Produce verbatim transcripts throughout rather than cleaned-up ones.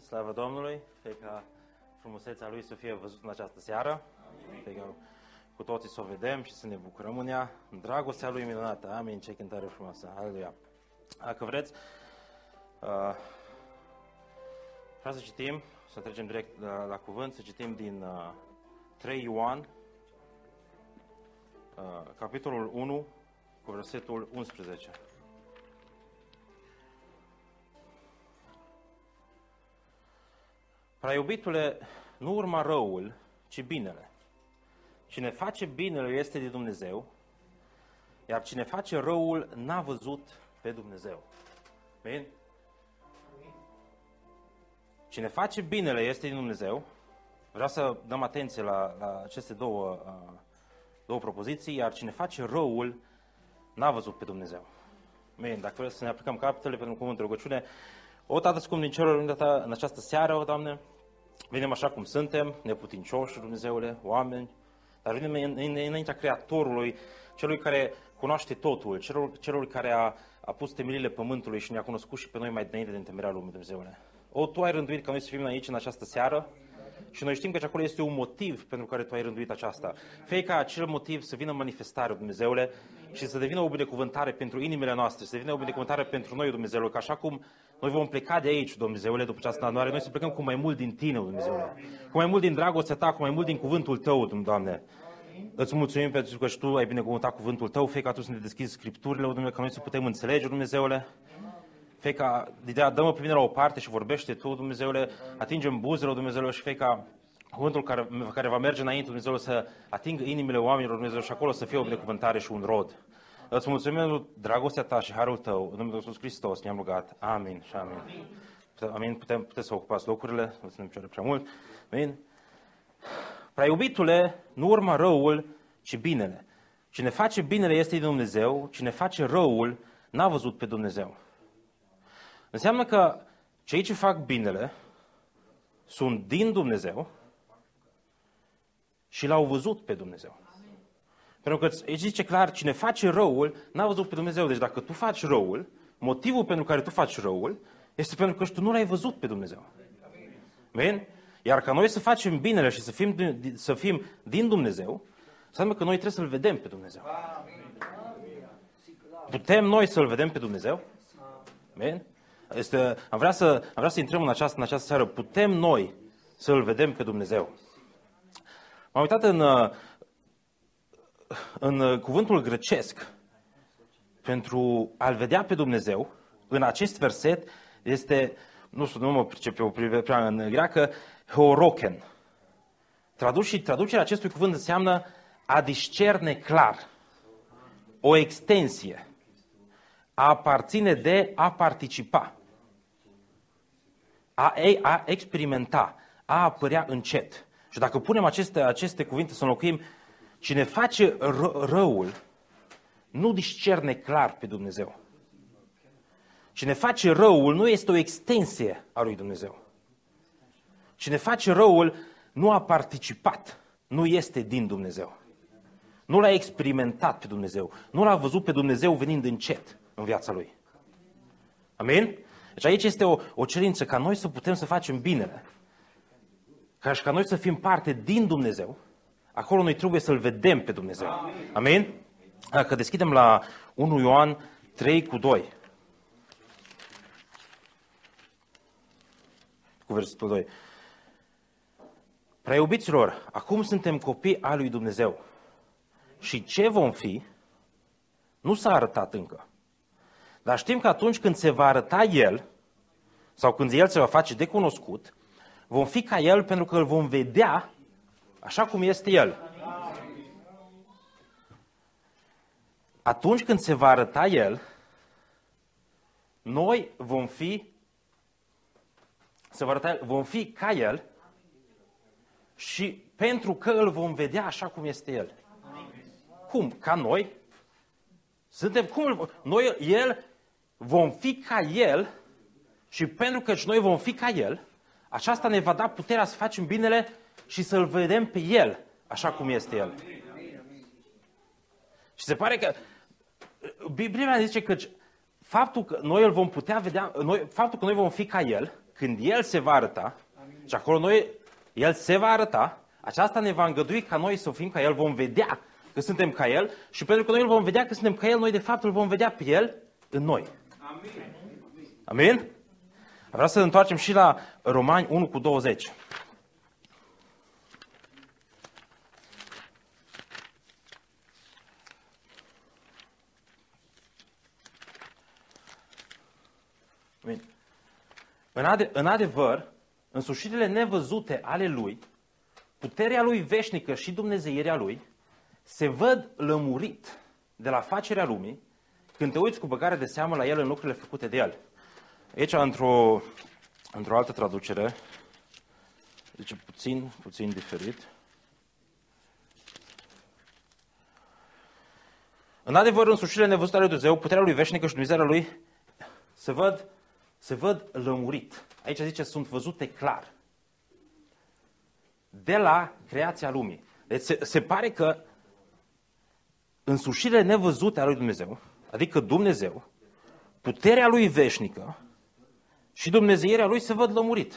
Slavă Domnului, fie ca frumusețea Lui să fie văzută în această seară, fie ca cu toții să o vedem și să ne bucurăm în ea, în dragostea Lui minunată. Amin, ce cântare frumoasă, aleluia. Dacă vreți, uh, vreau să citim, să trecem direct la, la cuvânt, să citim din uh, trei Ioan, uh, capitolul unu, cu versetul unsprezece. Prea iubitule, nu urma răul, ci binele. Cine face binele este de Dumnezeu, iar cine face răul n-a văzut pe Dumnezeu. Bine? Cine face binele este de Dumnezeu. Vreau să dăm atenție la, la aceste două, uh, două propoziții, iar cine face răul n-a văzut pe Dumnezeu. Bine, dacă vreți să ne aplicăm capitele pentru cuvântul rugăciune, o Tată scump din ceruri, în această seară, o Doamne, venim așa cum suntem, neputincioși, Dumnezeule, oameni, dar venim înaintea Creatorului, celui care cunoaște totul, celor, celor care a, a pus temelile pământului și ne-a cunoscut și pe noi mai dinainte de întemeierea lumii, Dumnezeule. O, Tu ai rânduit ca noi să fim aici în această seară și noi știm că acolo este un motiv pentru care Tu ai rânduit aceasta. Fie ca acel motiv să vină în manifestare, Dumnezeule, și să devină o binecuvântare pentru inimile noastre, să devină o binecuvântare pentru noi, Dumnezeule, că așa cum noi vom pleca de aici, Dumnezeule, după această anuare, noi să plecăm cu mai mult din Tine, Dumnezeule, cu mai mult din dragostea Ta, cu mai mult din cuvântul Tău, Doamne. Îți mulțumim pentru că și Tu ai binecuvântat cuvântul Tău, fie ca Tu să ne deschizi Scripturile, Dumnezeu, ca noi să putem înțelege, Dumnezeule. Fie ca, dă-mă pe mine la o parte și vorbește Tu, Dumnezeule, atingem buzele, Dumnezeule, și fie ca cuvântul care, care va merge înainte, Dumnezeu, să atingă inimile oamenilor, Dumnezeu, și acolo să fie o binecuvântare și un rod. Îți mulțumim pentru dragostea Ta și harul Tău, în numele Iisus Hristos, ne-am rugat. Amin și amin. Amin. Amin. Putem, puteți să ocupați locurile, nu ținem picioare prea mult. Amin. Prea iubitule, nu urma răul, ci binele. Cine face binele este din Dumnezeu, cine face răul n-a văzut pe Dumnezeu. Înseamnă că cei ce fac binele sunt din Dumnezeu și l-au văzut pe Dumnezeu. Pentru că îi zice clar, cine face răul n-a văzut pe Dumnezeu. Deci dacă tu faci răul, motivul pentru care tu faci răul este pentru că tu nu l-ai văzut pe Dumnezeu. Bine? Iar ca noi să facem binele și să fim, să fim din Dumnezeu, înseamnă că noi trebuie să-L vedem pe Dumnezeu. Putem noi să-L vedem pe Dumnezeu? Bine? Este, am, vrea să, am vrea să intrăm în această, în această seară. Putem noi să-L vedem pe Dumnezeu. M-am uitat în, în cuvântul grecesc pentru a-L vedea pe Dumnezeu. În acest verset este, nu știu, nu mă pricep eu prea în greacă, heoroken. Traduci, traducerea acestui cuvânt înseamnă a discerne clar, o extensie, a aparține de a participa, a, a experimenta, a apărea încet. Și dacă punem aceste, aceste cuvinte să înlocuim, cine face ră, răul nu discerne clar pe Dumnezeu. Cine face răul nu este o extensie a lui Dumnezeu. Cine face răul nu a participat, nu este din Dumnezeu. Nu l-a experimentat pe Dumnezeu, nu l-a văzut pe Dumnezeu venind încet în viața lui. Amin? Deci aici este o, o cerință ca noi să putem să facem binele. Ca și ca noi să fim parte din Dumnezeu, acolo noi trebuie să-L vedem pe Dumnezeu. Amin? Amin? Dacă deschidem la unu Ioan trei cu doi. Cu versetul doi. Prea iubiților, acum suntem copii al lui Dumnezeu. Și ce vom fi, nu s-a arătat încă. Dar știm că atunci când se va arăta El, sau când El se va face de cunoscut, vom fi ca El pentru că îl vom vedea așa cum este El. Atunci când se va arăta El, noi vom fi, se va arăta, vom fi ca El și pentru că îl vom vedea așa cum este El. Cum? Ca noi? Suntem cum? Noi, El, vom fi ca El și pentru că noi vom fi ca El, aceasta ne va da puterea să facem binele și să-L vedem pe El, așa cum este El. Și se pare că Biblia zice că faptul că noi îl vom putea vedea, noi, faptul că noi vom fi ca El, când El se va arăta, și acolo noi, El se va arăta, aceasta ne va îngădui ca noi să fim ca El, vom vedea că suntem ca El și pentru că noi îl vom vedea că suntem ca El, noi de fapt îl vom vedea pe El în noi. Amin? Amin? Vreau să ne întoarcem și la Romani unu cu douăzeci. Amin. În, ade- în adevăr, însușirile nevăzute ale Lui, puterea Lui veșnică și dumnezeirea Lui, se văd lămurit de la facerea lumii când te uiți cu băgare de seamă la El în lucrurile făcute de El. Aici, într-o, într-o altă traducere, zice puțin, puțin diferit. În adevăr, însușirile nevăzute ale Lui Dumnezeu, puterea Lui veșnică și dumnezeirea Lui, se văd, se văd lămurit. Aici zice, sunt văzute clar. De la creația lumii. Deci se, se pare că însușirile nevăzute ale lui Dumnezeu, adică Dumnezeu, puterea Lui veșnică și dumnezeierea Lui se văd lămurit.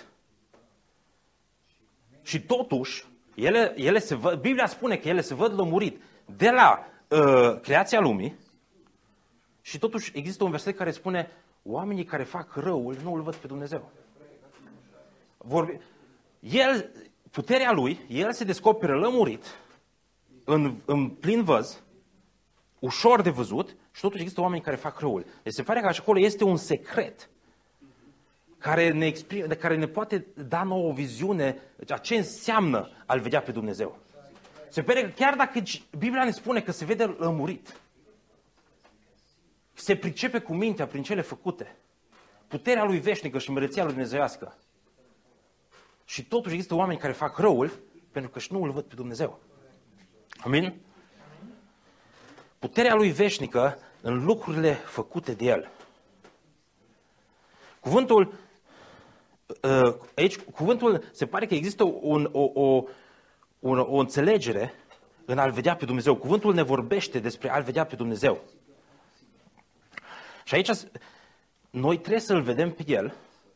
Și totuși, ele, ele se văd, Biblia spune că ele se văd lămurit de la uh, creația lumii și totuși există un verset care spune oamenii care fac răul nu îl văd pe Dumnezeu. Vorbi, el, puterea Lui, El se descoperă lămurit, în, în plin văz, ușor de văzut și totuși există oameni care fac răul. Deci se pare că acolo este un secret care ne, exprim, care ne poate da nouă o viziune a ce înseamnă a-L vedea pe Dumnezeu. Se pare că chiar dacă Biblia ne spune că se vede lămurit, se pricepe cu mintea prin cele făcute, puterea Lui veșnică și măreția Lui dumnezeiască, și totuși există oameni care fac răul pentru că și nu îl văd pe Dumnezeu. Amin? Puterea Lui veșnică în lucrurile făcute de El. Cuvântul, aici, cuvântul, se pare că există un, o, o, o, o înțelegere în a-L vedea pe Dumnezeu. Cuvântul ne vorbește despre a-L vedea pe Dumnezeu. Și aici noi trebuie să-L vedem pe El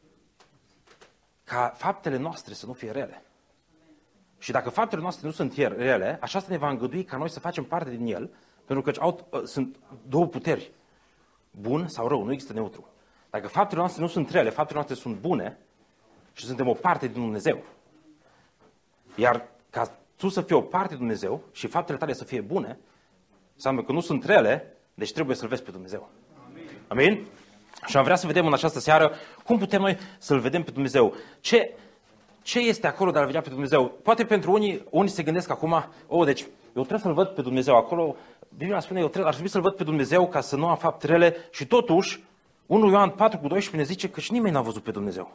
ca faptele noastre să nu fie rele. Și dacă faptele noastre nu sunt rele, așa ne va îngădui ca noi să facem parte din El, pentru că au, sunt două puteri, bun sau rău, nu există neutru. Dacă faptele noastre nu sunt rele, faptele noastre sunt bune și suntem o parte din Dumnezeu. Iar ca tu să fii o parte din Dumnezeu și faptele tale să fie bune, înseamnă că nu sunt rele, deci trebuie să-L vezi pe Dumnezeu. Amin? Amin? Și am vrea să vedem în această seară cum putem noi să-L vedem pe Dumnezeu. Ce, ce este acolo de a-L vedea pe Dumnezeu? Poate pentru unii, unii se gândesc acum, oh, deci eu trebuie să-L văd pe Dumnezeu acolo. Biblia spune, eu trebuie, ar trebui să-L văd pe Dumnezeu ca să nu am fapte rele și totuși, unu Ioan patru cu doisprezece ne zice că și nimeni n-a văzut pe Dumnezeu.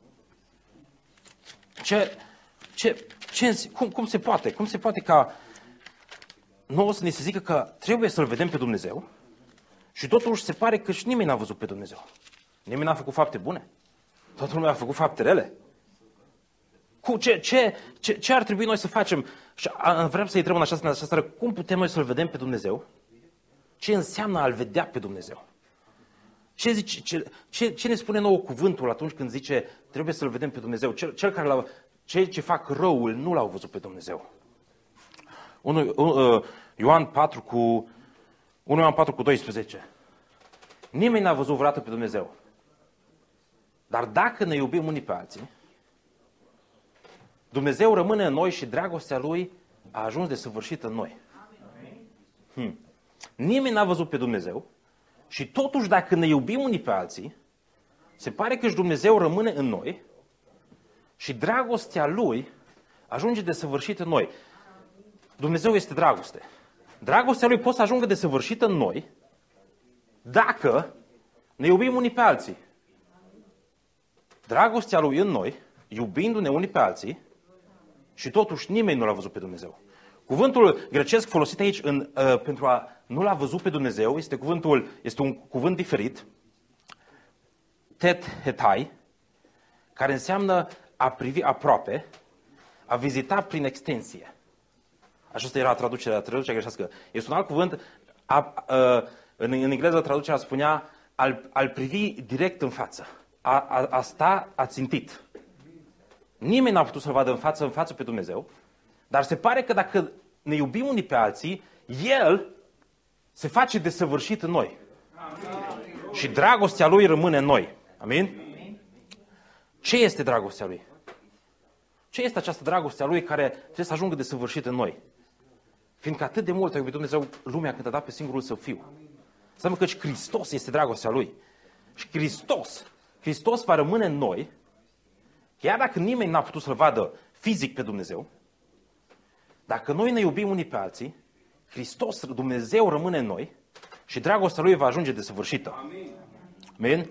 Ce, ce, ce, cum, cum se poate? Cum se poate ca nouă să ne se zică că trebuie să-L vedem pe Dumnezeu și totuși se pare că și nimeni n-a văzut pe Dumnezeu? Nimeni n-a făcut fapte bune? Toată lumea a făcut fapte rele? Cu ce, ce, ce, ce ar trebui noi să facem? Și vrem să intrăm în această, în această seară, cum putem noi să-L vedem pe Dumnezeu? Ce înseamnă a-L vedea pe Dumnezeu? Ce, zice, ce, ce, ce ne spune nouă cuvântul atunci când zice trebuie să-L vedem pe Dumnezeu? Cel, cel care l-a, cei ce fac răul nu l-au văzut pe Dumnezeu. unu Ioan patru cu, unu Ioan patru cu doisprezece. Nimeni n-a văzut vreodată pe Dumnezeu. Dar dacă ne iubim unii pe alții, Dumnezeu rămâne în noi și dragostea Lui a ajuns de săvârșită în noi. Hmm. Nimeni n-a văzut pe Dumnezeu și totuși dacă ne iubim unii pe alții, se pare că și Dumnezeu rămâne în noi și dragostea Lui ajunge de săvârșită în noi. Dumnezeu este dragoste. Dragostea Lui poate să ajungă de săvârșită în noi dacă ne iubim unii pe alții. Dragostea Lui în noi, iubindu-ne unii pe alții, și totuși nimeni nu l-a văzut pe Dumnezeu. Cuvântul grecesc folosit aici în, uh, pentru a nu l-a văzut pe Dumnezeu este, cuvântul, este un cuvânt diferit, tet hetai, care înseamnă a privi aproape, a vizita prin extensie. Așa era traducerea, traducerea greșească. Este un alt cuvânt, a, a, în, în engleză traducerea spunea al, al privi direct în față, a, a, a sta ațintit. Nimeni n-a putut să-L vadă în față, în față pe Dumnezeu, dar se pare că dacă ne iubim unii pe alții, El se face desăvârșit în noi. Amin. Și dragostea Lui rămâne în noi. Amin? Amin? Ce este dragostea Lui? Ce este această dragoste a Lui care trebuie să ajungă desăvârșit în noi? Fiindcă atât de mult a iubit Dumnezeu lumea când a dat pe singurul Său Fiu. Înseamnă că și Hristos este dragostea Lui. Și Hristos, Hristos va rămâne în noi, chiar dacă nimeni n-a putut să-L vadă fizic pe Dumnezeu, dacă noi ne iubim unii pe alții, Hristos, Dumnezeu rămâne în noi și dragostea Lui va ajunge desăvârșită. Amin. Amin?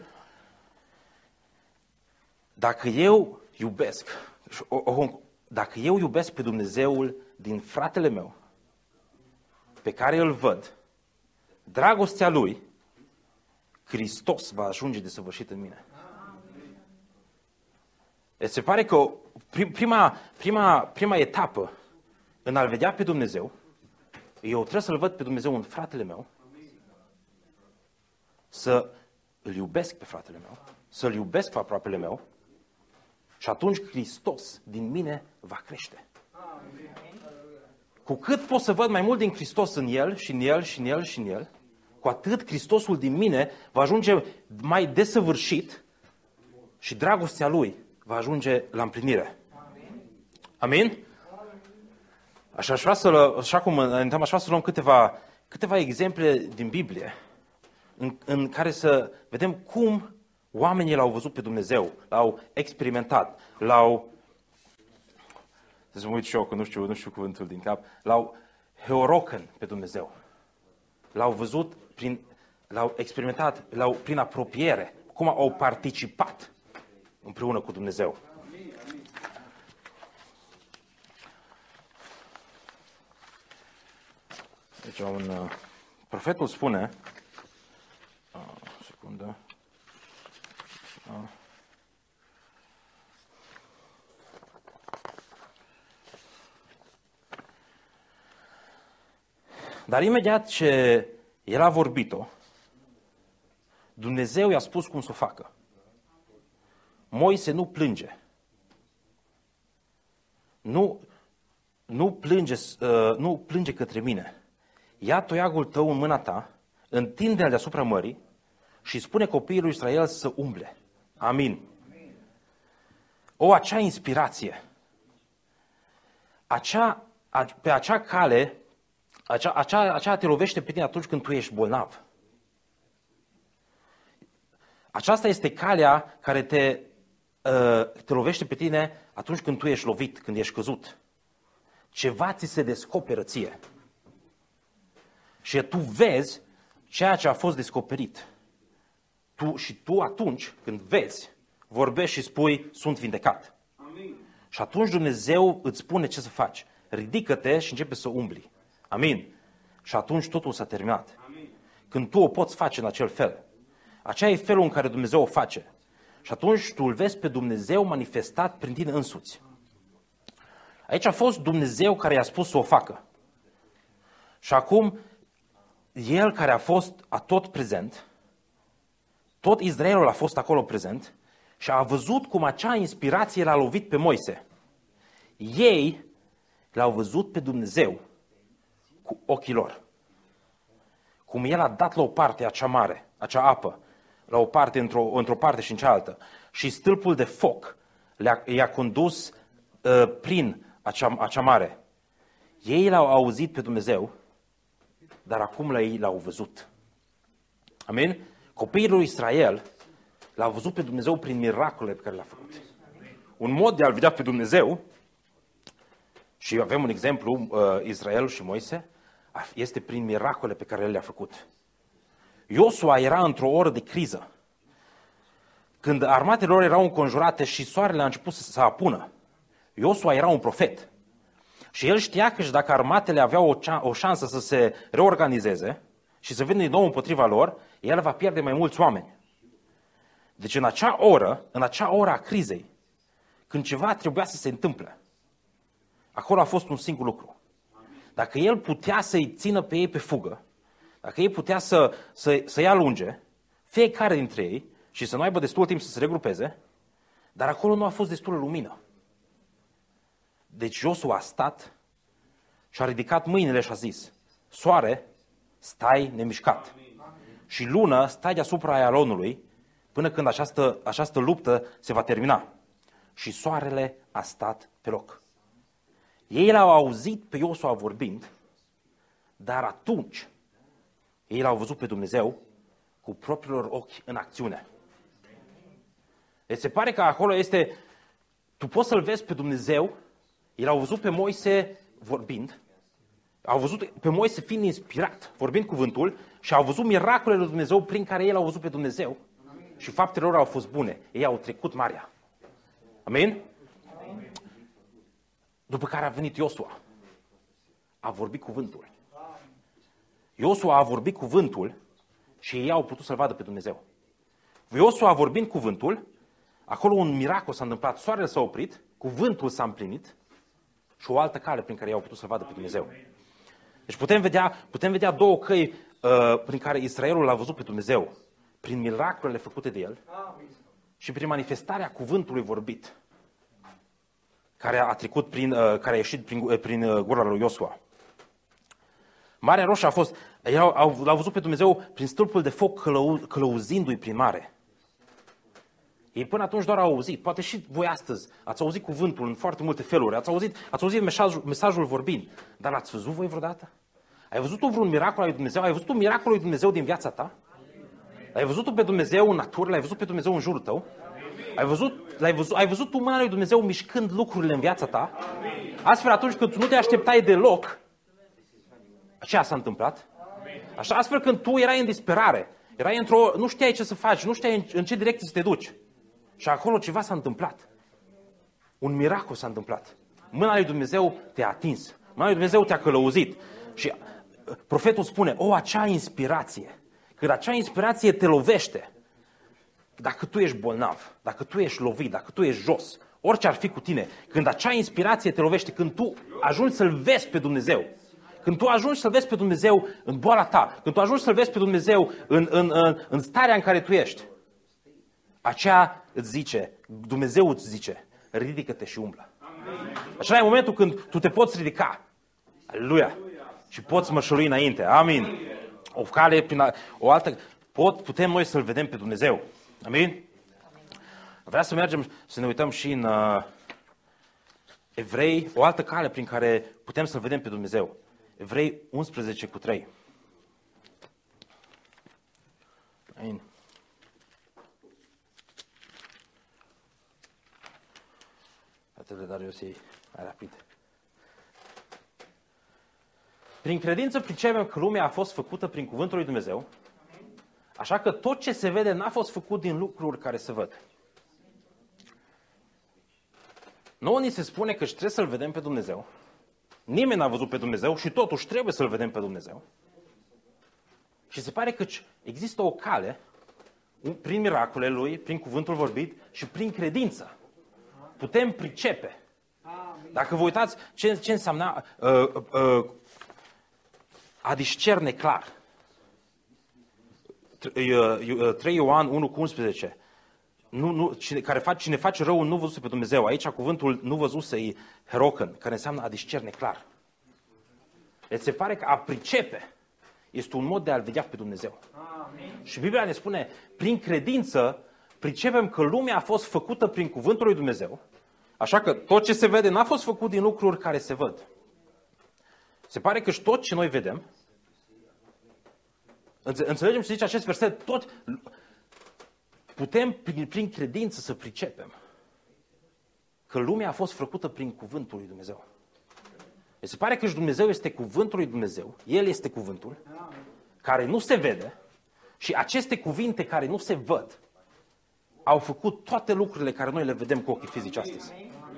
Dacă eu iubesc, dacă eu iubesc pe Dumnezeul din fratele meu, pe care îl văd, dragostea Lui, Hristos va ajunge desăvârșit în mine. Deci se pare că prima, prima, prima etapă în a-L vedea pe Dumnezeu, eu trebuie să-L văd pe Dumnezeu în fratele meu, să îl iubesc pe fratele meu, să-L iubesc pe aproapele meu și atunci Hristos din mine va crește. Cu cât pot să văd mai mult din Hristos în El și în El și în El și în El, cu atât Hristosul din mine va ajunge mai desăvârșit și dragostea Lui va ajunge la împlinire. Amin? Așa, aș vrea să, așa cum aș vrea să luăm câteva, câteva exemple din Biblie în, în care să vedem cum oamenii L-au văzut pe Dumnezeu, L-au experimentat, L-au, să mă uit și eu, că nu știu, nu știu cuvântul din cap, L-au heoroken pe Dumnezeu. L-au văzut, prin, L-au experimentat L-au, prin apropiere, cum au participat împreună cu Dumnezeu. Deci un uh, profetul spune, uh, o secundă, uh, dar imediat ce el a vorbit-o, Dumnezeu i-a spus cum să o facă. Moise nu plânge. Nu, nu, plânge, uh, nu plânge către mine. Ia toiagul tău în mâna ta, întinde-l deasupra mării și spune copiii lui Israel să umble. Amin. O, acea inspirație, acea, pe acea cale, acea, acea, acea te lovește pe tine atunci când tu ești bolnav. Aceasta este calea care te, uh, te lovește pe tine atunci când tu ești lovit, când ești căzut. Ceva ți se descoperă ție. Și tu vezi ceea ce a fost descoperit. Tu, și tu atunci, când vezi, vorbești și spui, sunt vindecat. Amin. Și atunci Dumnezeu îți spune ce să faci. Ridică-te și începe să umbli. Amin. Și atunci totul s-a terminat. Amin. Când tu o poți face în acel fel. Aceea e felul în care Dumnezeu o face. Și atunci tu îl vezi pe Dumnezeu manifestat prin tine însuți. Aici a fost Dumnezeu care i-a spus să o facă. Și acum, El care a fost atot prezent, tot Israelul a fost acolo prezent și a văzut cum acea inspirație l-a lovit pe Moise. Ei l-au văzut pe Dumnezeu cu ochii lor. Cum El a dat la o parte acea mare, acea apă, la o parte, într-o, într-o parte și în cealaltă. Și stâlpul de foc le-a, i-a condus uh, prin acea, acea mare. Ei l-au auzit pe Dumnezeu, dar acum la ei l-au văzut. Amin? Copiii lui Israel l-au văzut pe Dumnezeu prin miracolele pe care le-a făcut. Un mod de a-L vedea pe Dumnezeu, și avem un exemplu, uh, Israel și Moise, este prin miracolele pe care El le-a făcut. Iosua era într-o oră de criză, când armatele lor erau înconjurate și soarele a început să se apună. Iosua era un profet. Și el știa că și dacă armatele aveau o, o șansă să se reorganizeze și să vină din nou împotriva lor, el va pierde mai mulți oameni. Deci în acea oră, în acea oră a crizei, când ceva trebuia să se întâmple, acolo a fost un singur lucru. Dacă el putea să-i țină pe ei pe fugă, dacă ei putea să, să, să-i alunge, fiecare dintre ei, și să nu aibă destul timp să se regrupeze, dar acolo nu a fost destulă lumină. Deci Iosua a stat și a ridicat mâinile și a zis, soare, stai nemișcat. Și lună, stai deasupra Aialonului, până când această, această luptă se va termina. Și soarele a stat pe loc. Ei l-au auzit pe Iosua vorbind, dar atunci ei l-au văzut pe Dumnezeu cu propriilor ochi în acțiune. Deci se pare că acolo este, tu poți să-L vezi pe Dumnezeu, ei l-au văzut pe Moise vorbind, au văzut pe Moise fiind inspirat, vorbind cuvântul, și au văzut miracolele lui Dumnezeu prin care ei l-au văzut pe Dumnezeu. Și faptele lor au fost bune. Ei au trecut marea. Amin? După care a venit Iosua. A vorbit cuvântul. Iosua a vorbit cuvântul și ei au putut să-L vadă pe Dumnezeu. Iosua vorbind cuvântul, acolo un miracol s-a întâmplat, soarele s-a oprit, cuvântul s-a împlinit și o altă cale prin care ei au putut să-L vadă pe Dumnezeu. Deci putem vedea, putem vedea două căi uh, prin care Israelul l-a văzut pe Dumnezeu. Prin miracolele făcute de el și prin manifestarea cuvântului vorbit, care a trecut prin, uh, care a ieșit prin, uh, prin uh, gura lui Iosua. Marea Roșie a fost, ei au, au, l-au văzut pe Dumnezeu prin stâlpul de foc călău, călăuzindu-i prin mare. Ei până atunci doar au auzit, poate și voi astăzi ați auzit cuvântul în foarte multe feluri, ați auzit, ați auzit mesajul, mesajul vorbind, dar l-ați văzut voi vreodată? Ai văzut vreun miracol al lui Dumnezeu? Ai văzut un miracol al lui Dumnezeu din viața ta? Ai văzut pe Dumnezeu în natură? L-ai văzut pe Dumnezeu în jurul tău? Ai văzut, l-ai văzut, ai văzut tu mâna lui Dumnezeu mișcând lucrurile în viața ta? Astfel atunci când tu nu te așteptai deloc, ce s-a întâmplat? Așa, astfel când tu erai în disperare, erai într-o, nu știai ce să faci, nu știai în, în ce direcție să te duci. Și acolo ceva s-a întâmplat. Un miracol s-a întâmplat. Mâna lui Dumnezeu te-a atins. Mâna lui Dumnezeu te-a călăuzit. Și profetul spune, o, acea inspirație. Când acea inspirație te lovește, dacă tu ești bolnav, dacă tu ești lovit, dacă tu ești jos, orice ar fi cu tine, când acea inspirație te lovește, când tu ajungi să-L vezi pe Dumnezeu, când tu ajungi să-L vezi pe Dumnezeu în boala ta, când tu ajungi să-L vezi pe Dumnezeu în, în, în, în starea în care tu ești, aceea îți zice, Dumnezeu îți zice, ridică-te și umblă. Așa e momentul când tu te poți ridica. Aleluia! Și poți mășălui înainte. Amin! O cale, prin a, o altă, pot, putem noi să-L vedem pe Dumnezeu. Amin? Vreau să mergem, să ne uităm și în uh, Evrei, o altă cale prin care putem să-L vedem pe Dumnezeu. Evrei unsprezece cu trei. Amin. Atele, dar eu să iei mai rapid. Prin credință pricepem că lumea a fost făcută prin cuvântul lui Dumnezeu, așa că tot ce se vede n-a fost făcut din lucruri care se văd. Nouă ni se spune că trebuie să-L vedem pe Dumnezeu. Nimeni n-a văzut pe Dumnezeu și totuși trebuie să-L vedem pe Dumnezeu. Și se pare că există o cale, prin miracolele Lui, prin cuvântul vorbit și prin credință. Putem pricepe. Dacă vă uitați ce, ce înseamnă uh, uh, a discerne clar. trei Ioan unu cu unsprezece. Nu, nu, cine, care face, cine face răul nu văzuse pe Dumnezeu. Aici cuvântul nu văzuse-i herocân, care înseamnă a discerne clar. Deci se pare că a pricepe este un mod de a-L vedea pe Dumnezeu. Amin. Și Biblia ne spune, prin credință, pricepem că lumea a fost făcută prin cuvântul lui Dumnezeu, așa că tot ce se vede n-a fost făcut din lucruri care se văd. Se pare că și tot ce noi vedem, înțelegem ce zice acest verset, tot putem prin, prin credință să pricepem că lumea a fost făcută prin cuvântul lui Dumnezeu. Deci se pare că și Dumnezeu este cuvântul lui Dumnezeu, El este cuvântul, care nu se vede și aceste cuvinte care nu se văd au făcut toate lucrurile care noi le vedem cu ochii fizici astăzi.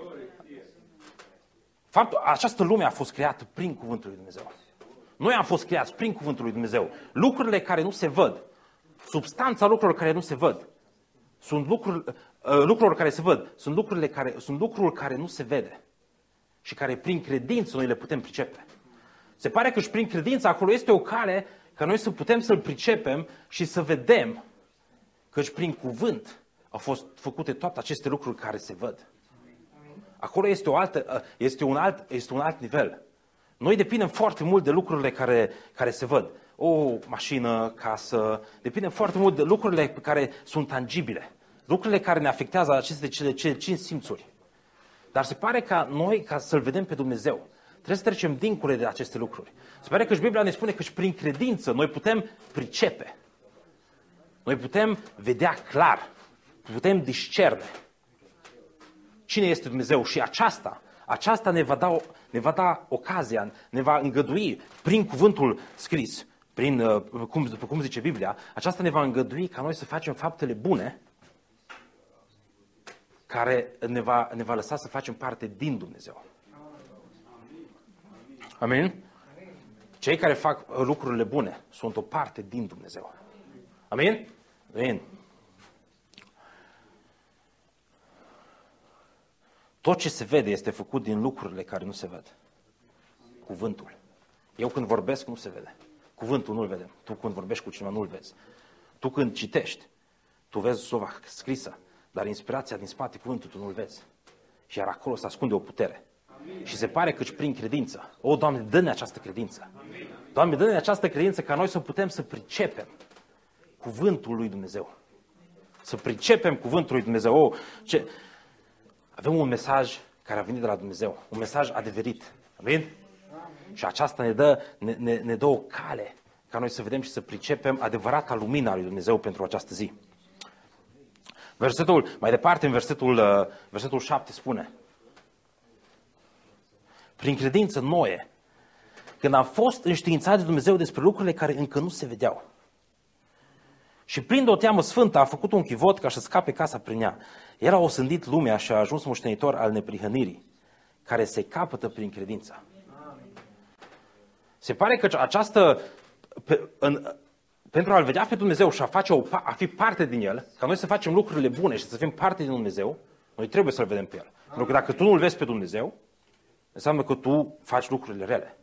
Faptul, această lume a fost creată prin cuvântul lui Dumnezeu. Noi am fost creați prin cuvântul lui Dumnezeu. Lucrurile care nu se văd, substanța lucrurilor care nu se văd, sunt lucruri, lucrurile care se văd, sunt lucrurile care, sunt lucruri care nu se vede și care prin credință noi le putem pricepe. Se pare că și prin credință acolo este o cale ca noi să putem să-L pricepem și să vedem căci prin cuvânt au fost făcute toate aceste lucruri care se văd. Acolo este, o altă, este, un, alt, este un alt nivel. Noi depindem foarte mult de lucrurile care, care se văd. O mașină, casă, depindem foarte mult de lucrurile care sunt tangibile. Lucrurile care ne afectează aceste cele, cele cinci simțuri. Dar se pare că noi, ca să-L vedem pe Dumnezeu, trebuie să trecem dincolo de aceste lucruri. Se pare că și Biblia ne spune că și prin credință noi putem pricepe. Noi putem vedea clar, putem discerne cine este Dumnezeu și aceasta, aceasta ne va da, ne va da ocazia, ne va îngădui prin cuvântul scris, prin, cum, după cum zice Biblia, aceasta ne va îngădui ca noi să facem faptele bune care ne va, ne va lăsa să facem parte din Dumnezeu. Amin? Cei care fac lucrurile bune sunt o parte din Dumnezeu. Amin? Amin. Tot ce se vede este făcut din lucrurile care nu se văd. Cuvântul. Eu când vorbesc nu se vede. Cuvântul nu-l vedem. Tu când vorbești cu cineva nu-l vezi. Tu când citești, tu vezi slova scrisă, dar inspirația din spate cuvântul tu nu-l vezi. Și iar acolo se ascunde o putere. Amin. Și se pare că și prin credință. O, Doamne, dă-ne această credință. Amin. Doamne, dă-ne această credință ca noi să putem să pricepem cuvântul lui Dumnezeu. Să pricepem cuvântul lui Dumnezeu. O, ce... Avem un mesaj care a venit de la Dumnezeu. Un mesaj adeverit. Amin? Amin. Și aceasta ne dă, ne, ne, ne dă o cale ca noi să vedem și să pricepem adevărata lumina lui Dumnezeu pentru această zi. Versetul, mai departe, în versetul, versetul șapte spune: prin credință Noe, când am fost înștiințat de Dumnezeu despre lucrurile care încă nu se vedeau, și prin o teamă sfântă a făcut un chivot ca să scape casa prin ea. El a osândit lumea și a ajuns moștenitor al neprihănirii, care se capătă prin credință. Se pare că această, pe, în, pentru a-L vedea pe Dumnezeu și a, face o, a fi parte din El, ca noi să facem lucrurile bune și să fim parte din Dumnezeu, noi trebuie să-L vedem pe El. Pentru că dacă tu nu-L vezi pe Dumnezeu, înseamnă că tu faci lucrurile rele.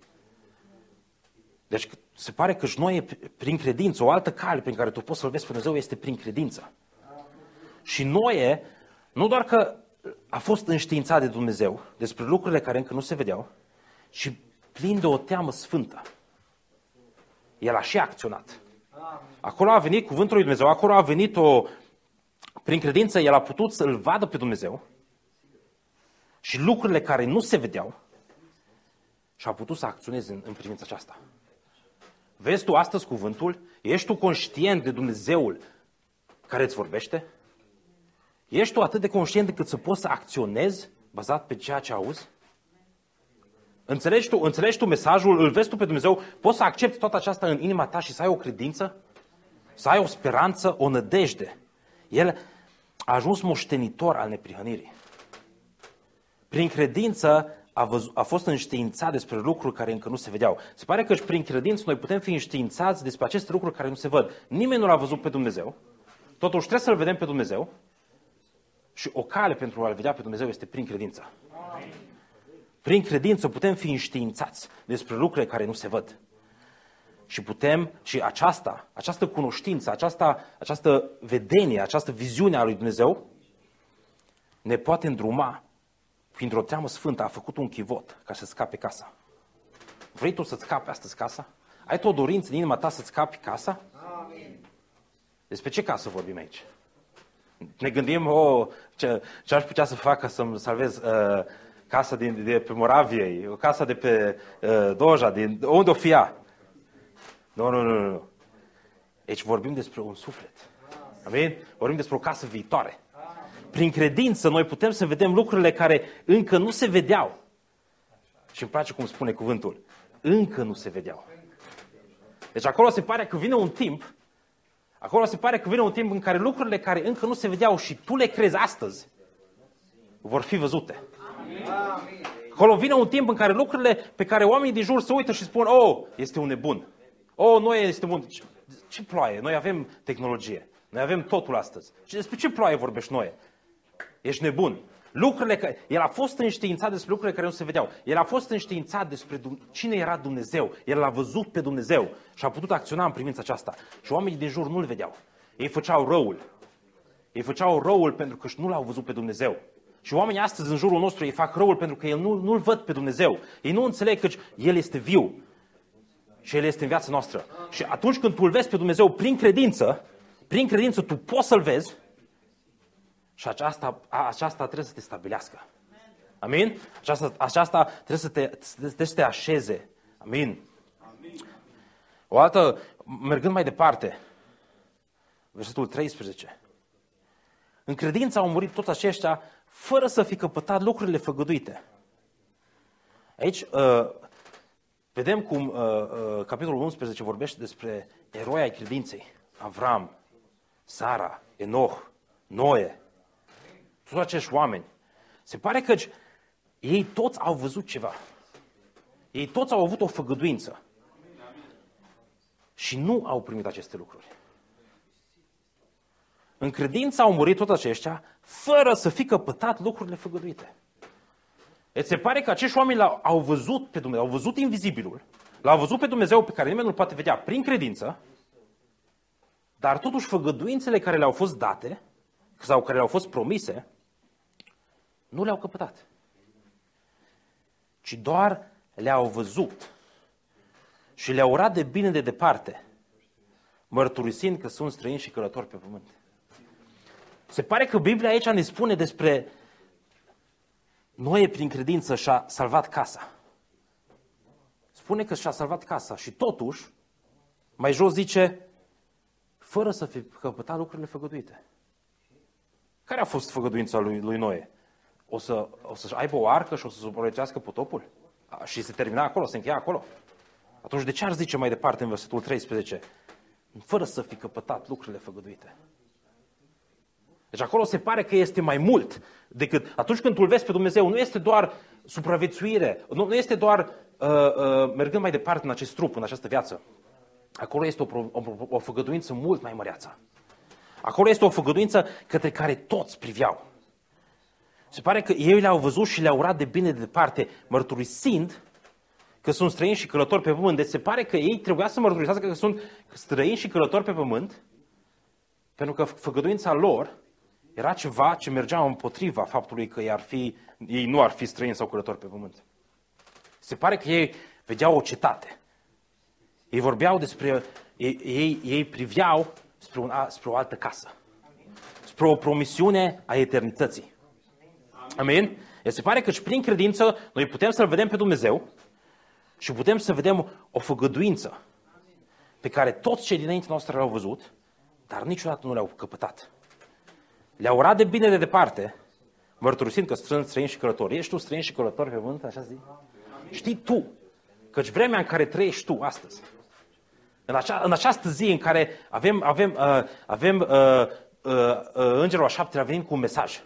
Deci se pare că și noi, prin credință, o altă cale prin care tu poți să-L vezi pe Dumnezeu este prin credință. Și Noe, nu doar că a fost înștiințat de Dumnezeu despre lucrurile care încă nu se vedeau, ci plin de o teamă sfântă. El a și acționat. Acolo a venit cuvântul lui Dumnezeu, acolo a venit o... Prin credință, el a putut să-L vadă pe Dumnezeu și lucrurile care nu se vedeau și a putut să acționeze în, în privința aceasta. Vezi tu astăzi cuvântul? Ești tu conștient de Dumnezeul care îți vorbește? Ești tu atât de conștient încât să poți să acționezi bazat pe ceea ce auzi? Înțelegi tu, înțelegi tu mesajul, îl vezi tu pe Dumnezeu, poți să accepti toată aceasta în inima ta și să ai o credință? Să ai o speranță, o nădejde. El a ajuns moștenitor al neprihănirii. Prin credință a, văzut, a fost înștiințat despre lucruri care încă nu se vedeau. Se pare că și prin credință noi putem fi înștiințați despre aceste lucruri care nu se văd. Nimeni nu l-a văzut pe Dumnezeu, totuși trebuie să-L vedem pe Dumnezeu și o cale pentru a-L vedea pe Dumnezeu este prin credință. Amin. Prin credință putem fi înștiințați despre lucrurile care nu se văd. Și putem, și aceasta, această cunoștință, aceasta, această vedenie, această viziune a lui Dumnezeu ne poate îndruma printr-o teamă sfântă. A făcut un chivot ca să scape casa. Vrei tu să-ți scapi astăzi casa? Ai tu o dorință din inima ta să-ți scapi casa? Amin. Despre ce casă vorbim aici? Ne gândim, oh, ce, ce aș putea să fac ca să-mi salvez uh, casa din, de pe Moraviei, o casă de pe uh, Doja, din, unde o fi ea? Nu, nu, nu, nu. Aici vorbim despre un suflet. Amin? Vorbim despre o casă viitoare. Prin credință noi putem să vedem lucrurile care încă nu se vedeau. Și îmi place cum spune cuvântul. Încă nu se vedeau. Deci acolo se pare că vine un timp, acolo se pare că vine un timp în care lucrurile care încă nu se vedeau și tu le crezi astăzi, vor fi văzute. Acolo vine un timp în care lucrurile pe care oamenii din jur se uită și spun, oh, este un nebun. Oh, noi este bun. Ce, ce ploaie? Noi avem tehnologie. Noi avem totul astăzi. Și despre ce ploaie vorbești noi? Ești nebun. Lucrurile că... El a fost înștiințat despre lucrurile care nu se vedeau. El a fost înștiințat despre cine era Dumnezeu. El l-a văzut pe Dumnezeu și a putut acționa în privința aceasta. Și oamenii din jur nu-L vedeau. Ei făceau răul. Ei făceau răul pentru că nu l-au văzut pe Dumnezeu. Și oamenii astăzi în jurul nostru ei fac răul pentru că ei nu, nu-L văd pe Dumnezeu. Ei nu înțeleg că El este viu și El este în viața noastră. Și atunci când tu îl vezi pe Dumnezeu prin credință, prin credință tu poți să-L vezi și aceasta, aceasta trebuie să te stabilească. Amin? Aceasta, aceasta trebuie, să te, trebuie să te așeze. Amin? O altă, mergând mai departe, versetul treisprezece. În credință au murit toți aceștia fără să fi căpătat lucrurile făgăduite. Aici uh, vedem cum uh, uh, capitolul unsprezece vorbește despre eroi ai credinței. Avram, Sara, Enoch, Noe, toți acești oameni. Se pare că ei toți au văzut ceva. Ei toți au avut o făgăduință. Și nu au primit aceste lucruri. În credință au murit toți aceștia fără să fi căpătat lucrurile făgăduite. Îți se pare că acești oameni au văzut pe Dumnezeu, au văzut invizibilul, l-au văzut pe Dumnezeu pe care nimeni nu-L poate vedea prin credință, dar totuși făgăduințele care le-au fost date sau care le-au fost promise, nu le-au căpătat. Ci doar le-au văzut și le-au urat de bine de departe, mărturisind că sunt străini și călători pe pământ. Se pare că Biblia aici ne spune despre Noe prin credință și-a salvat casa. Spune că și-a salvat casa și totuși, mai jos zice, fără să fi căpătat lucrurile făgăduite. Care a fost făgăduința lui, lui Noe? O, să, o să aibă o arcă și o să supraviețuiască potopul? Și se termina acolo, se încheia acolo. Atunci de ce ar zice mai departe în versetul treisprezece? Fără să fi căpătat lucrurile făgăduite. Deci acolo se pare că este mai mult decât atunci când tu îl vezi pe Dumnezeu. Nu este doar supraviețuire, nu, nu este doar uh, uh, mergând mai departe în acest trup, în această viață. Acolo este o, o, o făgăduință mult mai măreață. Acolo este o făgăduință către care toți priveau. Se pare că ei le-au văzut și le-au urat de bine de departe, mărturisind că sunt străini și călători pe pământ. Deci se pare că ei trebuia să mărturisească că sunt străini și călători pe pământ, pentru că făgăduința lor era ceva ce mergea împotriva faptului că ei, ar fi, ei nu ar fi străini sau călători pe pământ. Se pare că ei vedeau o cetate. Ei vorbeau despre, ei, ei, ei priveau spre, un, spre o altă casă. Spre o promisiune a eternității. Amin? Se pare că și prin credință noi putem să-L vedem pe Dumnezeu și putem să vedem o făgăduință pe care toți cei dinainte noastră l-au văzut, dar niciodată nu le-au căpătat. Le-au urat de bine de departe, mărturisind că sunt străini și călători. Ești tu străin și călător pe pământ, așa zic? Știi tu, căci vremea în care trăiești tu astăzi, în, acea, în această zi în care avem, avem, uh, avem uh, uh, uh, Îngerul a șaptelea venind cu un mesaj.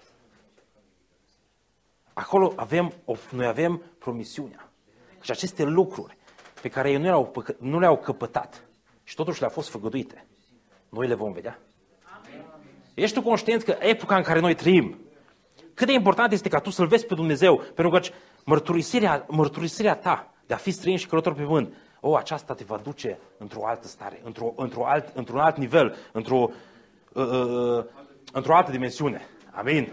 Acolo avem, noi avem promisiunea. Și aceste lucruri pe care ei nu le-au, nu le-au căpătat și totuși le-au fost făgăduite, noi le vom vedea. Amin. Ești tu conștient că epoca în care noi trăim, cât de important este ca tu să-L vezi pe Dumnezeu, pentru că mărturisirea, mărturisirea ta de a fi străin și călător pe pământ, o, aceasta te va duce într-o altă stare, într-o, într-o alt, într-un alt nivel, într-o, uh, uh, într-o altă dimensiune. Amin.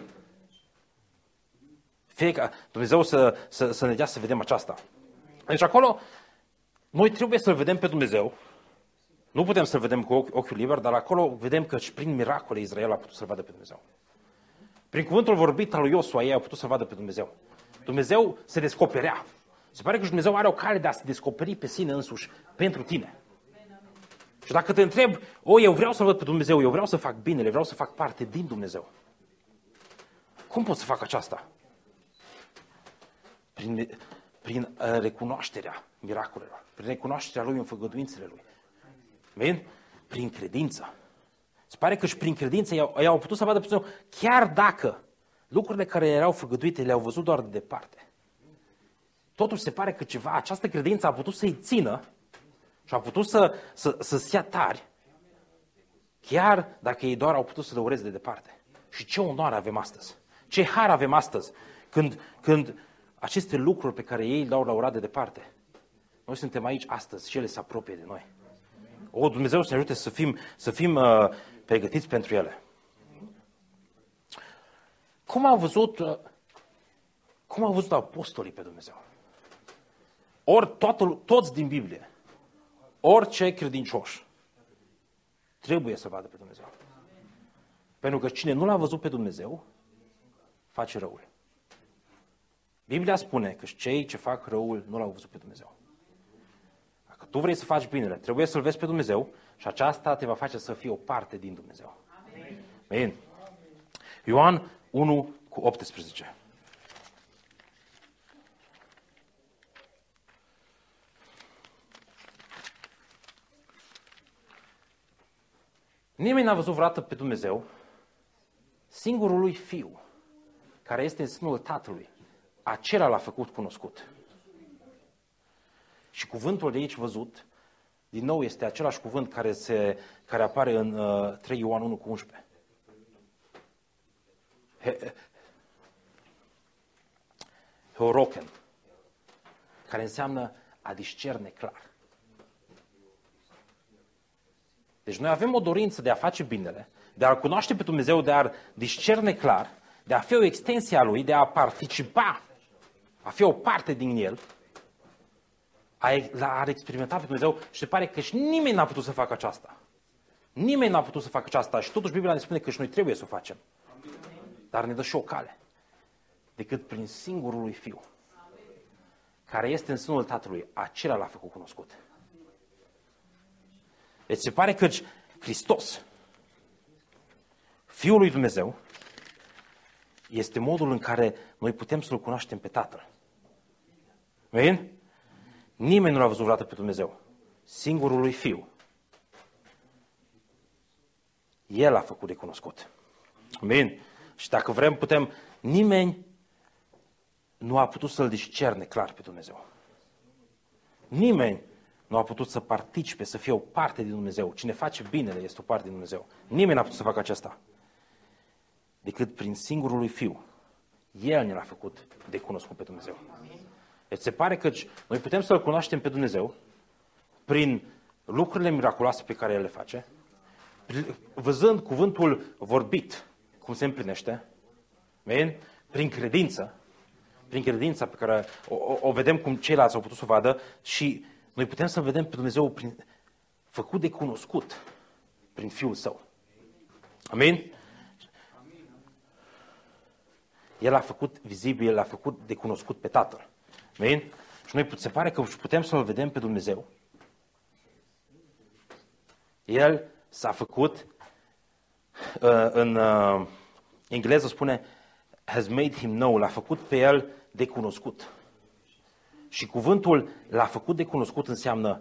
Fie ca Dumnezeu să, să, să ne dea să vedem aceasta. Deci acolo, noi trebuie să-L vedem pe Dumnezeu. Nu putem să-L vedem cu ochi, ochiul liber, dar acolo vedem că și prin miracole Israel a putut să-L vadă pe Dumnezeu. Prin cuvântul vorbit al lui Iosua, ei au putut să-L vadă pe Dumnezeu. Dumnezeu se descoperea. Se pare că Dumnezeu are o cale de a se descoperi pe sine însuși pentru tine. Și dacă te întreb, o, eu vreau să văd pe Dumnezeu, eu vreau să fac binele, vreau să fac parte din Dumnezeu. Cum pot să fac aceasta? Prin, prin uh, recunoașterea miracolelor, prin recunoașterea Lui în făgăduințele Lui. Amin? Prin credință. Se pare că și prin credință ei au, ei au putut să vadă pe Dumnezeu, chiar dacă lucrurile care erau făgăduite le-au văzut doar de departe. Totuși se pare că ceva, această credință a putut să-i țină și a putut să, să, să se ia tari, chiar dacă ei doar au putut să lăureze de departe. Și ce onoare avem astăzi, ce har avem astăzi, când, când aceste lucruri pe care ei le-au lăurat de departe, noi suntem aici astăzi și ele se apropie de noi. O, Dumnezeu să ne ajute să fim, să fim uh, pregătiți pentru ele. Cum au văzut, cum au văzut apostolii pe Dumnezeu? Ori toată, toți din Biblie, orice credincioș, trebuie să vadă pe Dumnezeu. Pentru că cine nu l-a văzut pe Dumnezeu, face răul. Biblia spune că cei ce fac răul nu l-au văzut pe Dumnezeu. Dacă tu vrei să faci binele, trebuie să-L vezi pe Dumnezeu și aceasta te va face să fii o parte din Dumnezeu. Amin. Amin. Ioan unu cu optsprezece. Nimeni n-a văzut vreodată pe Dumnezeu, singurul lui Fiu, care este în sânul Tatălui, acela l-a făcut cunoscut. Și cuvântul de aici văzut, din nou, este același cuvânt care, se, care apare în uh, trei Ioan unu cu unsprezece. He, Heoroken, care înseamnă a discerne clar. Deci noi avem o dorință de a face binele, de a-L cunoaște pe Dumnezeu, de a-L discerne clar, de a fi o extensie a Lui, de a participa, a fi o parte din El, a experimenta pe Dumnezeu și se pare că și nimeni n-a putut să facă aceasta. Nimeni n-a putut să facă aceasta și totuși Biblia ne spune că și noi trebuie să o facem. Dar ne dă și o cale, decât prin singurul lui Fiu, care este în sânul Tatălui, acela l-a făcut cunoscut. Deci se pare că Hristos, Fiul lui Dumnezeu, este modul în care noi putem să-L cunoaștem pe Tatăl. Amin? Nimeni nu l-a văzut vreodată pe Dumnezeu. Singurul lui Fiu. El a făcut de cunoscut. Amin? Și dacă vrem, putem, nimeni nu a putut să-L discerne clar pe Dumnezeu. Nimeni nu a putut să participe, să fie o parte din Dumnezeu. Cine face binele este o parte din Dumnezeu. Nimeni n-a putut să facă aceasta. Decât prin singurul lui Fiu. El ne l-a făcut de cunoscut pe Dumnezeu. Deci se pare că noi putem să-L cunoaștem pe Dumnezeu prin lucrurile miraculoase pe care El le face, văzând cuvântul vorbit, cum se împlinește, prin credință, prin credința pe care o, o, o vedem cum ceilalți au putut să o vadă și noi putem să vedem pe Dumnezeu prin, făcut de cunoscut prin Fiul Său. Amin? El a făcut vizibil, El a făcut de cunoscut pe Tatăl. Amin? Și noi se pare că putem să-L vedem pe Dumnezeu. El s-a făcut, în engleză spune, has made him know, l-a făcut pe El de cunoscut. Și cuvântul l-a făcut de cunoscut înseamnă